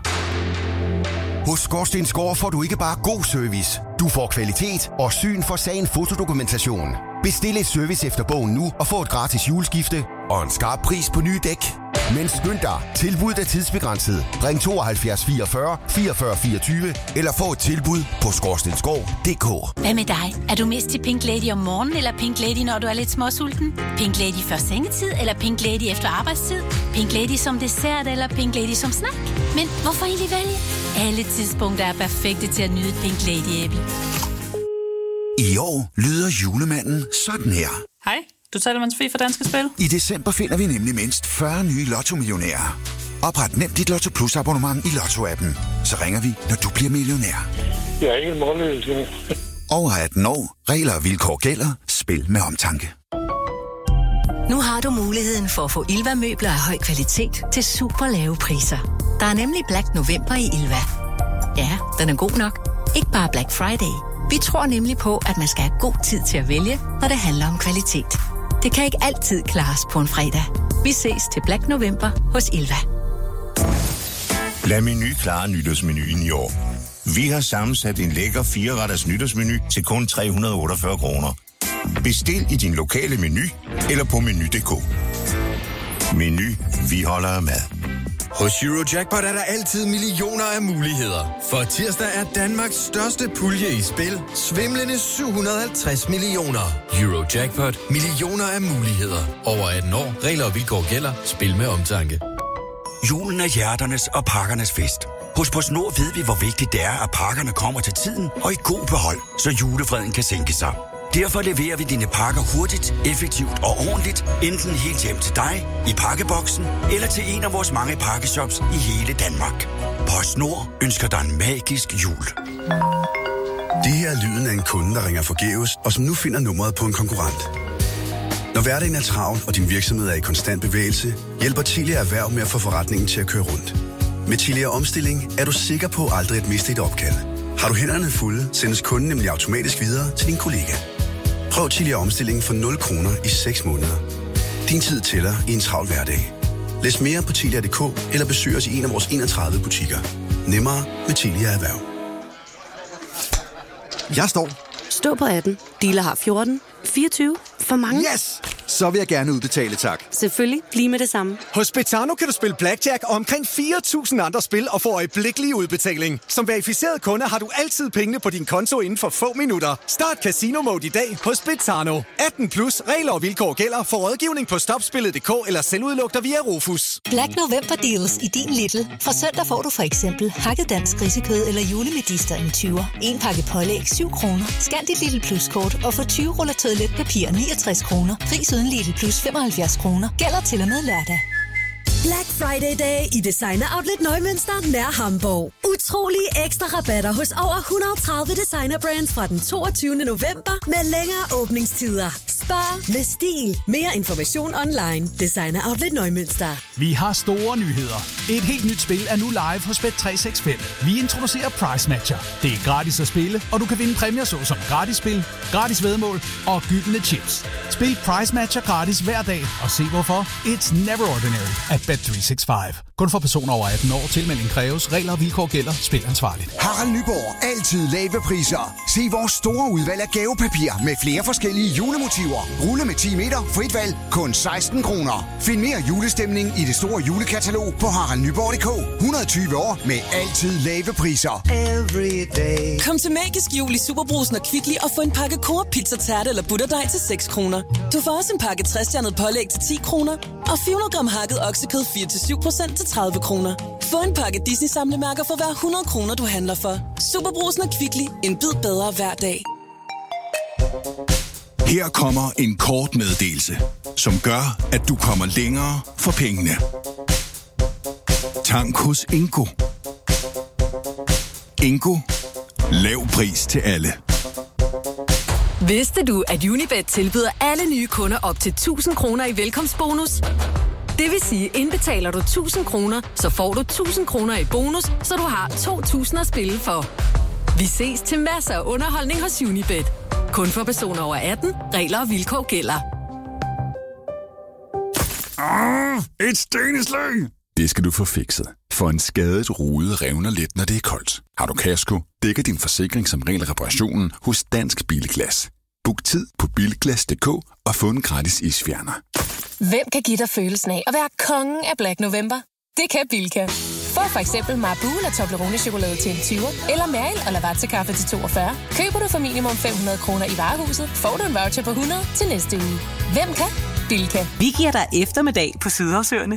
Speaker 22: Hos Skorstensgård får du ikke bare god service. Du får kvalitet og syn for sagen fotodokumentation. Bestil et service efter bogen nu og få et gratis juleskifte og en skarp pris på nye dæk. Men skynd dig, tilbuddet er tidsbegrænset. Ring 72 44 44 24 eller få et tilbud på skorstensgård.dk.
Speaker 4: Hvad med dig? Er du mest til Pink Lady om morgenen, eller Pink Lady, når du er lidt småsulten? Pink Lady før sengetid, eller Pink Lady efter arbejdstid? Pink Lady som dessert, eller Pink Lady som snack? Men hvorfor egentlig vælge? Alle tidspunkter er perfekte til at nyde et Pink Lady-æble.
Speaker 8: I år lyder julemanden sådan her.
Speaker 7: Hej, du taler med Sofie fra Danske Spil.
Speaker 8: I december finder vi nemlig mindst 40 nye lotto-millionærer. Opret nemt dit Lotto Plus abonnement i Lotto-appen. Så ringer vi, når du bliver millionær.
Speaker 23: Jeg er ikke måløs.
Speaker 8: Over 18 år. Regler og vilkår gælder. Spil med omtanke.
Speaker 17: Nu har du muligheden for at få Ilva-møbler af høj kvalitet til super lave priser. Der er nemlig Black November i Ilva. Ja, den er god nok. Ikke bare Black Friday. Vi tror nemlig på, at man skal have god tid til at vælge, når det handler om kvalitet. Det kan ikke altid klares på en fredag. Vi ses til Black November hos Ilva.
Speaker 24: Lad Meny klare nytårsmenuen i år. Vi har sammensat en lækker 4-retters nytårsmenu til kun 348 kroner. Bestil i din lokale Meny eller på menu.dk. Meny, vi holder af mad.
Speaker 25: Hos Eurojackpot er der altid millioner af muligheder. For tirsdag er Danmarks største pulje i spil. Svimlende 750 millioner. Eurojackpot. Millioner af muligheder. Over 18 år. Regler og vilkår gælder. Spil med omtanke.
Speaker 26: Julen er hjerternes og pakkernes fest. Hos PostNord ved vi, hvor vigtigt det er, at pakkerne kommer til tiden og i god behold, så julefreden kan sænke sig. Derfor leverer vi dine pakker hurtigt, effektivt og ordentligt, enten helt hjem til dig, i pakkeboksen, eller til en af vores mange pakkeshops i hele Danmark. PostNord ønsker dig en magisk jul.
Speaker 27: Det her er lyden af en kunde, der ringer forgæves, og som nu finder nummeret på en konkurrent. Når hverdagen er travl, og din virksomhed er i konstant bevægelse, hjælper Telia Erhverv med at få forretningen til at køre rundt. Med Telia Omstilling er du sikker på aldrig at miste et opkald. Har du hænderne fulde, sendes kunden nemlig automatisk videre til din kollega. Prøv Telia Omstilling for 0 kroner i 6 måneder. Din tid tæller i en travl hverdag. Læs mere på telia.dk eller besøg os i en af vores 31 butikker. Nemmere med Telia Erhverv.
Speaker 28: Jeg står.
Speaker 29: Stå på 18. Dealer har 14. 24. For mange.
Speaker 28: Yes! Så vil jeg gerne udbetale, tak.
Speaker 29: Selvfølgelig. Lige med det samme.
Speaker 28: Hos Betano kan du spille blackjack og omkring 4.000 andre spil og få øjeblikkelig udbetaling. Som verificeret kunde har du altid pengene på din konto inden for få minutter. Start Casino Mode i dag hos Betano. 18 plus regler og vilkår gælder. For rådgivning på stopspillet.dk eller selvudlugter via Rufus.
Speaker 17: Black November deals i din Lidl. Fra søndag får du for eksempel hakket dansk grisekød eller julemedister en 20'er. En pakke pålæg 7 kroner. Scan dit Lidl Plus-kort og få 20 ruller toiletpapir 69 kroner. Pris uden Lidl Plus 75 kroner. Gælder til og med lørdag.
Speaker 30: Black Friday Day i Designer Outlet Neumünster nær Hamburg. Utrolige ekstra rabatter hos over 130 designer brands fra den 22. november med længere åbningstider. Spar med stil. Mere information online. Designer Outlet Neumünster.
Speaker 31: Vi har store nyheder. Et helt nyt spil er nu live hos Bet365. Vi introducerer Price Matcher. Det er gratis at spille, og du kan vinde præmier såsom gratis spil, gratis væddemål og gyldne chips. Spil Price Matcher gratis hver dag, og se hvorfor. It's never ordinary at Bet365. Kun for personer over 18 år. Tilmelding kræves. Regler og vilkår gælder. Spil ansvarligt.
Speaker 22: Harald Nyborg. Altid lave priser. Se vores store udvalg af gavepapir med flere forskellige julemotiver. Rulle med 10 meter. Frit valg. Kun 16 kroner. Find mere julestemning i det store julekatalog på haraldnyborg.dk. 120 år med altid lave priser.
Speaker 32: Kom til Magisk Jul i Superbrusen og Kvickly og få en pakke Coop Pizza Tærte eller butterdej til 6 kroner. Du får også en pakke 60-stjernet pålæg til 10 kroner og 400 gram hakket oksekød 4-7% til 30 kroner. Få en pakke Disney samlemærker for hver 100 kroner, du handler for. Superbrusen og Kvickly. En bid bedre hver dag.
Speaker 12: Her kommer en kort meddelelse, som gør, at du kommer længere for pengene. Tank hos Ingo. Ingo. Lav pris til alle.
Speaker 33: Vidste du, at Unibet tilbyder alle nye kunder op til 1.000 kroner i velkomstbonus? Det vil sige, indbetaler du 1.000 kroner, så får du 1.000 kroner i bonus, så du har 2.000 at spille for. Vi ses til masser af underholdning hos Unibet. Kun for personer over 18. Regler og vilkår gælder.
Speaker 12: Et steneslag! Det skal du få fikset. For en skadet rude revner let, når det er koldt. Har du kasko, dækker din forsikring som regel reparationen hos Dansk Bilglas. Book tid på bilglas.dk og få en gratis isfjerner.
Speaker 32: Hvem kan give dig følelsen af at være kongen af Black November? Det kan Bilka. Få for eksempel Marabou eller Toblerone-chokolade til en 20'er, eller Meril og Lavazza-kaffe til 42. Køber du for minimum 500 kroner i varehuset, får du en voucher på 100 til næste uge. Hvem kan? Bilka.
Speaker 2: Vi giver dig eftermiddag på Sydhavsøerne.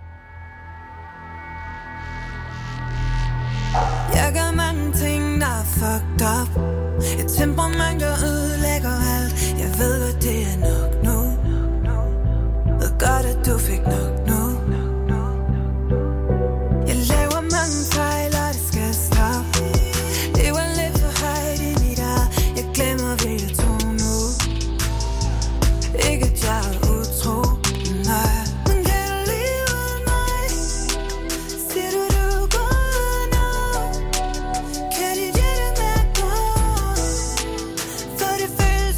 Speaker 6: Jeg gør mange ting, der er fucked up. Et temperament, der ødelægger alt. Jeg ved godt, det er nok nu. Ved godt, at du fik nok nu. Jeg laver mange fejl, og det skal stoppe. Det var lidt for højt i mit eget. Jeg glemmer, hvad jeg tog nu. Ikke at jeg er utro, nej. Men kan du leve uden mig? Siger du, du er god nok? Kan dit hjerte mærke mig? For det føles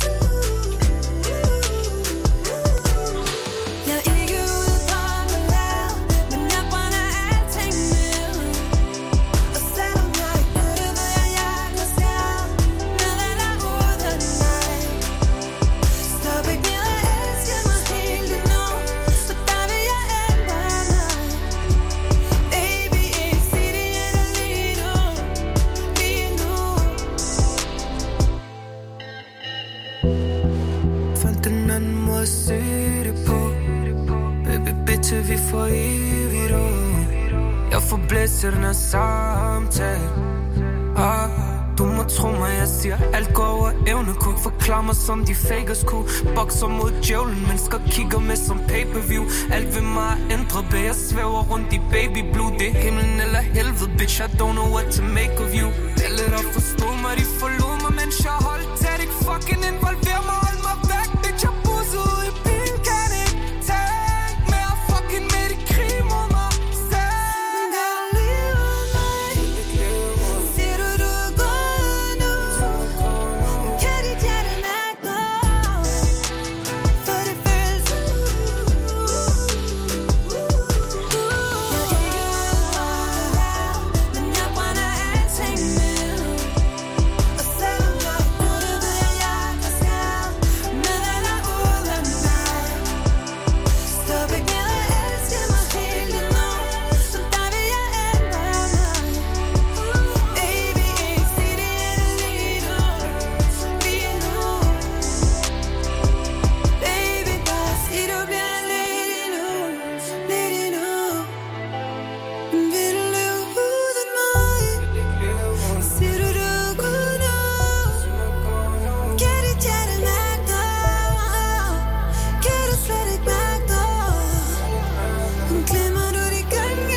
Speaker 6: jeg er ikke ude på at lave, men jeg brænder alting ned. Og selvom jeg ikke gør det, ved jeg går selv. Men den er uden mig. Stop ikke med at elske mig helt endnu, så der vil jeg ændre mig. Baby, ikke sig det endnu lige nu, lige nu. Fandt en anden måde at se det på. Baby, bitch, vi får evigt ud. Jeg får blæst til den her samtale. Du må tro mig, jeg siger alt går over evne. Kunne ikke forklare mig som de fakers kunne. Bokser mod djævlen, mennesker kigger med som pay-per-view. Alt ved mig er ændret, bag jeg svæver rundt i baby blue. Det er himlen eller helvede, bitch, I don't know what to make of you. Alle der forstod mig, de forlod mig, mens jeg holdt tæt. Ikke fucking involver mig, hold mig væk, bitch, jeg busser ud i bilen. Kan ikke tænke med at fucking med de krig mod mig selv. Men kan du leve uden mig? Siger du, du er god nu? Kan dit hjerte mærke mig? For det føles jeg er ikke ude på at lave, men jeg brænder alting ned. Og selvom jeg ikke gør det, ved jeg går selv. Men den er uden mig. Stop ikke med at elske mig helt endnu, så der vil jeg ændre mig. Baby, ikke sig det endnu lige nu, lige nu. Baby, bare sig du bliver lidt endnu, lidt endnu. Vil du leve uden mig? Siger du, du er god nok? Kan dit hjerte mærke dig? Kan du slet ikke mærke dig? Glemmer du de gange?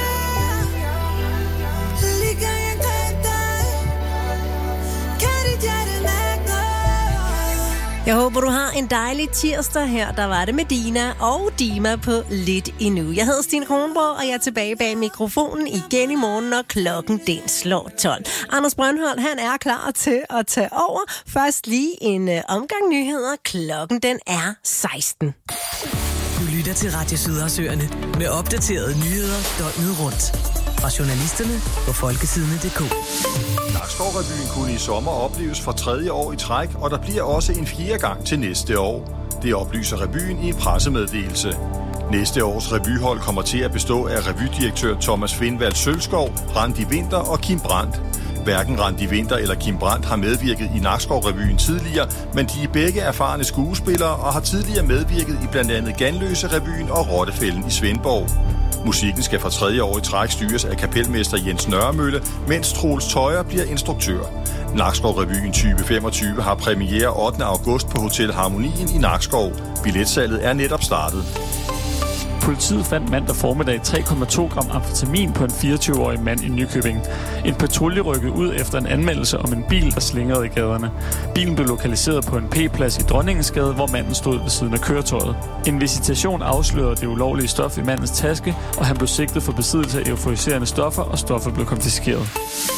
Speaker 6: Lige gang jeg greb dig? Kan dit hjerte mærke dig?
Speaker 1: Jeg håber, du har en dejlig tirsdag her. Der var det med Dina og Dima på Lidt Endnu. Jeg hedder Stine Kronborg, og jeg er tilbage bag mikrofonen igen i morgen, når klokken den slår 12. Anders Brøndholt, han er klar til at tage over. Først lige en omgang nyheder. Klokken den er 16.
Speaker 17: Du lytter til Radio Sydhavsøerne med opdaterede nyheder døgnet rundt. Fra journalisterne på folkesidene.dk.
Speaker 5: Nakskov-revyen kunne i sommer opleves for 3. år i træk, og der bliver også en 4. gang til næste år. Det oplyser revyen i en pressemeddelelse. Næste års revyhold kommer til at bestå af revydirektør Thomas Findvald Sølskov, Randi Vinter og Kim Brandt. Hverken Randi Vinter eller Kim Brandt har medvirket i Nakskov-revyen tidligere, men de er begge erfarne skuespillere og har tidligere medvirket i blandt andet Ganløse-revyen og Rottefælden i Svendborg. Musikken skal for 3. år i træk styres af kapelmester Jens Nørremølle, mens Troels Tøjer bliver instruktør. Nakskov-revyen 2025 har premiere 8. august på Hotel Harmonien i Nakskov. Billetsalget er netop startet.
Speaker 9: Politiet fandt mandag formiddag 3,2 gram amfetamin på en 24-årig mand i Nykøbing. En patrulje rykkede ud efter en anmeldelse om en bil, der slingrede i gaderne. Bilen blev lokaliseret på en P-plads i Dronningesgade, hvor manden stod ved siden af køretøjet. En visitation afslørede det ulovlige stof i mandens taske, og han blev sigtet for besiddelse af euforiserende stoffer, og stoffet blev konfiskeret.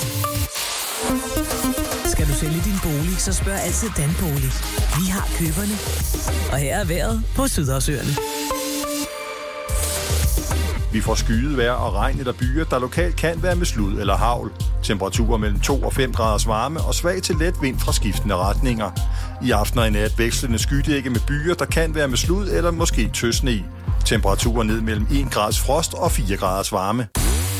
Speaker 17: Skal du sælge din bolig, så spørg altid Danbolig. Vi har køberne. Og her er vejret på Sydhavsøerne.
Speaker 5: Vi får skyet vejr og regn eller byer, der lokalt kan være med slud eller hagl. Temperaturer mellem 2 og 5 graders varme og svag til let vind fra skiftende retninger. I aften og i nat vekslende skydække med byer, der kan være med slud eller måske tøsne. Temperaturen ned mellem 1 grads frost og 4 graders varme.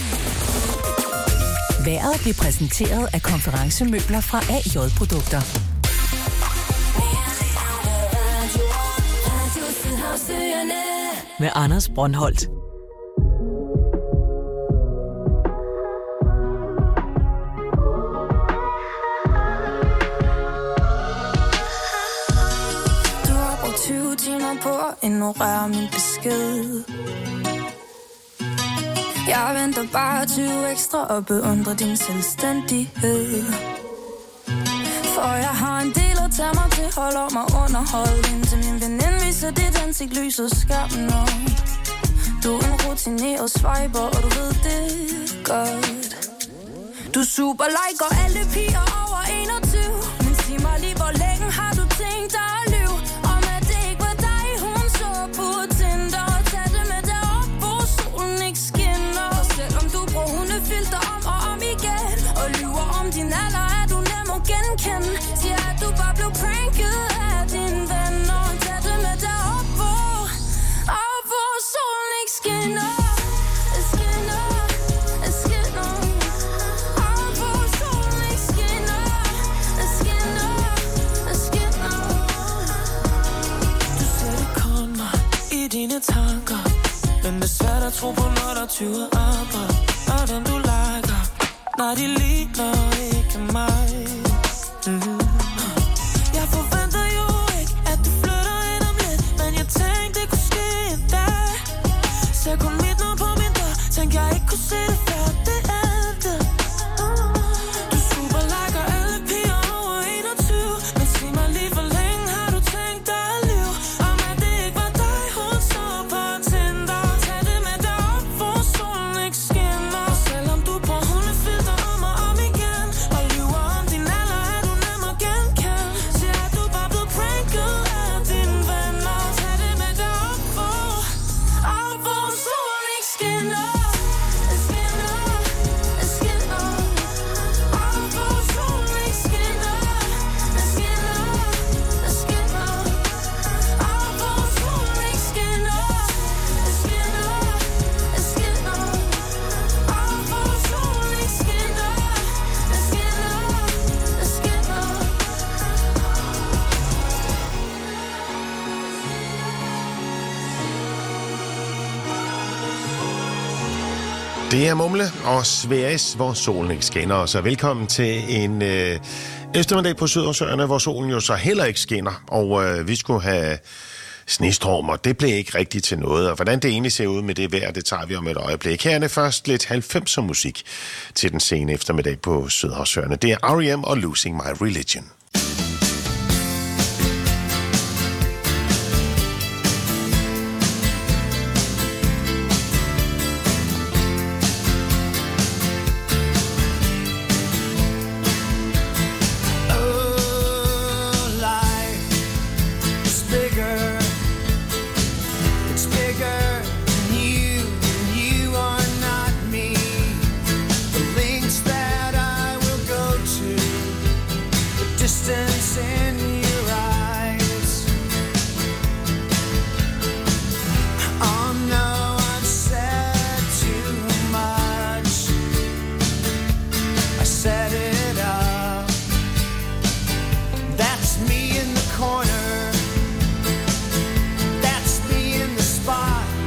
Speaker 17: Vejret blev præsenteret af konferencemøbler fra AJ Produkter. Med Anders Brøndholt.
Speaker 3: Du har brugt 20 timer på at ignorere min besked. Jeg venter bare 20 ekstra og beundrer din selvstændighed. For jeg har en del at tage mig til, holder mig underholdt, indtil min veninde viser dit ansigt lyser skærmen op. Du er en rutineret swiper, og du ved det godt. Du super liker alle piger over 21, men sig mig lige, hvor længe har du tænkt dig at lyve? Om at det ikke var dig, hun så på Tinder, og tag det med derop, hvor solen ikke skinner. Og selvom du bruger hundefilter om og om igen, og lyver om din alder, er du nem at genkende. Siger at du bare blev pranket af dine venner, og tag det med derop, hvor solen ikke skinner. Dine tanker, men det er svært at tro på, når der 20 andre, og dem du liker, når de ligner ikke mig. Jeg forventer jo ikke, at du flytter ind om lidt, men jeg tænkte, det kunne ske en dag. Så kun mit navn på min dør, tænkte jeg ikke kunne se det før det endte. Du super liker alle piger over 21, men sig mig lige, hvor længe har du tænkt dig at lyve? Om at det ikke var dig, hun så på Tinder. Tag det med derop, hvor solen ikke skinner. Og selvom du bruger hundefilter om og om igen, og lyver om din alder, er du nem at genkende. Siger at du bare blev pranket af dine venner. Tag det med derop, hvor solen ikke skinner.
Speaker 4: Det er Mumle og Sverige, hvor solen ikke skinner. Så velkommen til en eftermiddag på Sydhavsøerne, hvor solen jo så heller ikke skinner. Og vi skulle have snestorm, og det blev ikke rigtigt til noget. Og hvordan det egentlig ser ud med det vejr, det tager vi om et øjeblik. Her er det først lidt 90'er musik til den sene eftermiddag på Sydhavsøerne. Det er R.E.M. og Losing My Religion.
Speaker 6: That's me in the spot.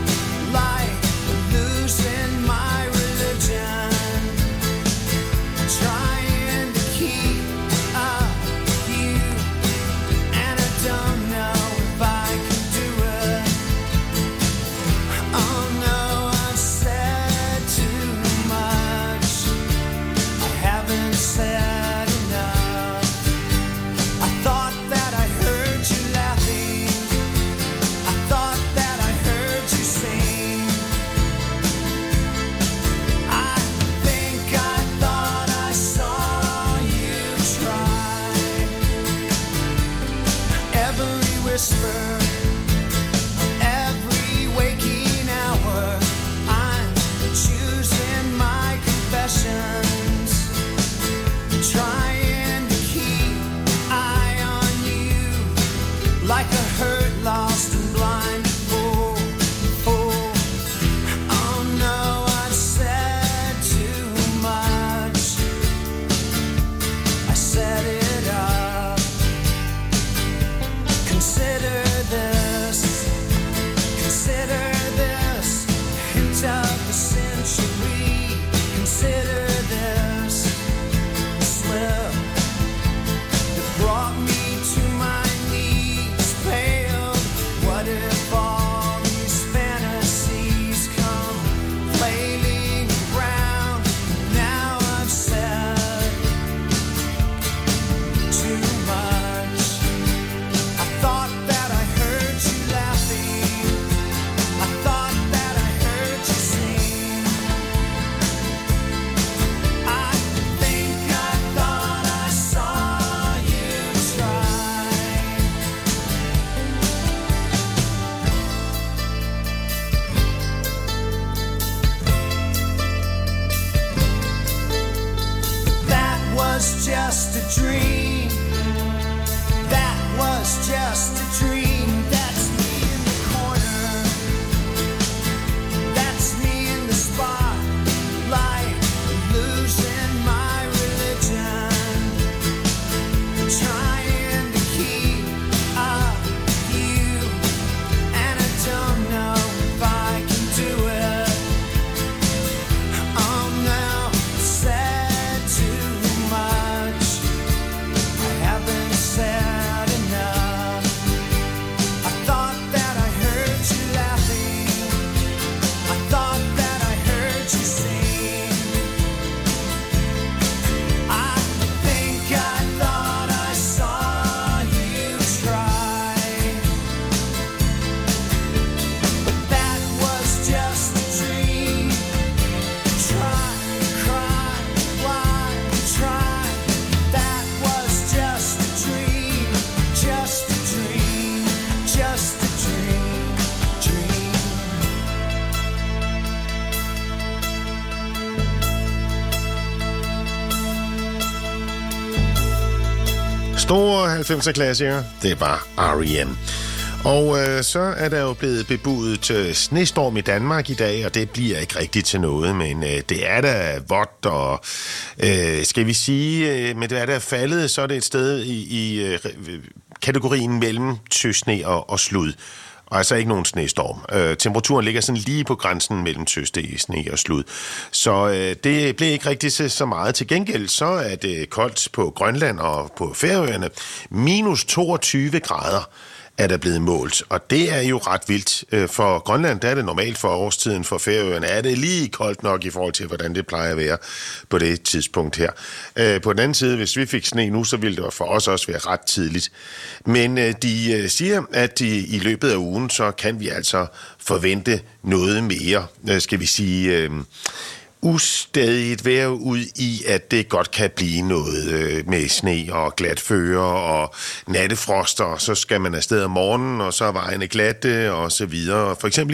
Speaker 4: Store 90'er-klassiker, det var R.E.M. Og så er der jo blevet bebudet snestorm i Danmark i dag, og det bliver ikke rigtigt til noget, men det er da vådt, og skal vi sige, men det er da faldet, så er det et sted i kategorien mellem tøsne og slud. Og altså ikke nogen snestorm. Temperaturen ligger sådan lige på grænsen mellem sne og slud. Så det blev ikke rigtig så meget. Til gengæld så er det koldt på Grønland og på Færøerne. Minus 22 grader er der blevet målt, og det er jo ret vildt. For Grønland, der er det normalt, for årstiden. For Færøerne er det lige koldt nok i forhold til, hvordan det plejer at være på det tidspunkt her. På den anden side, hvis vi fik sne nu, så ville det for os også være ret tidligt. Men de siger, at i løbet af ugen, så kan vi altså forvente noget mere, skal vi sige, ustadigt være ud i, at det godt kan blive noget med sne og glatføre og nattefroster, og så skal man afsted om morgenen, og så er vejene glatte og så videre. For eksempel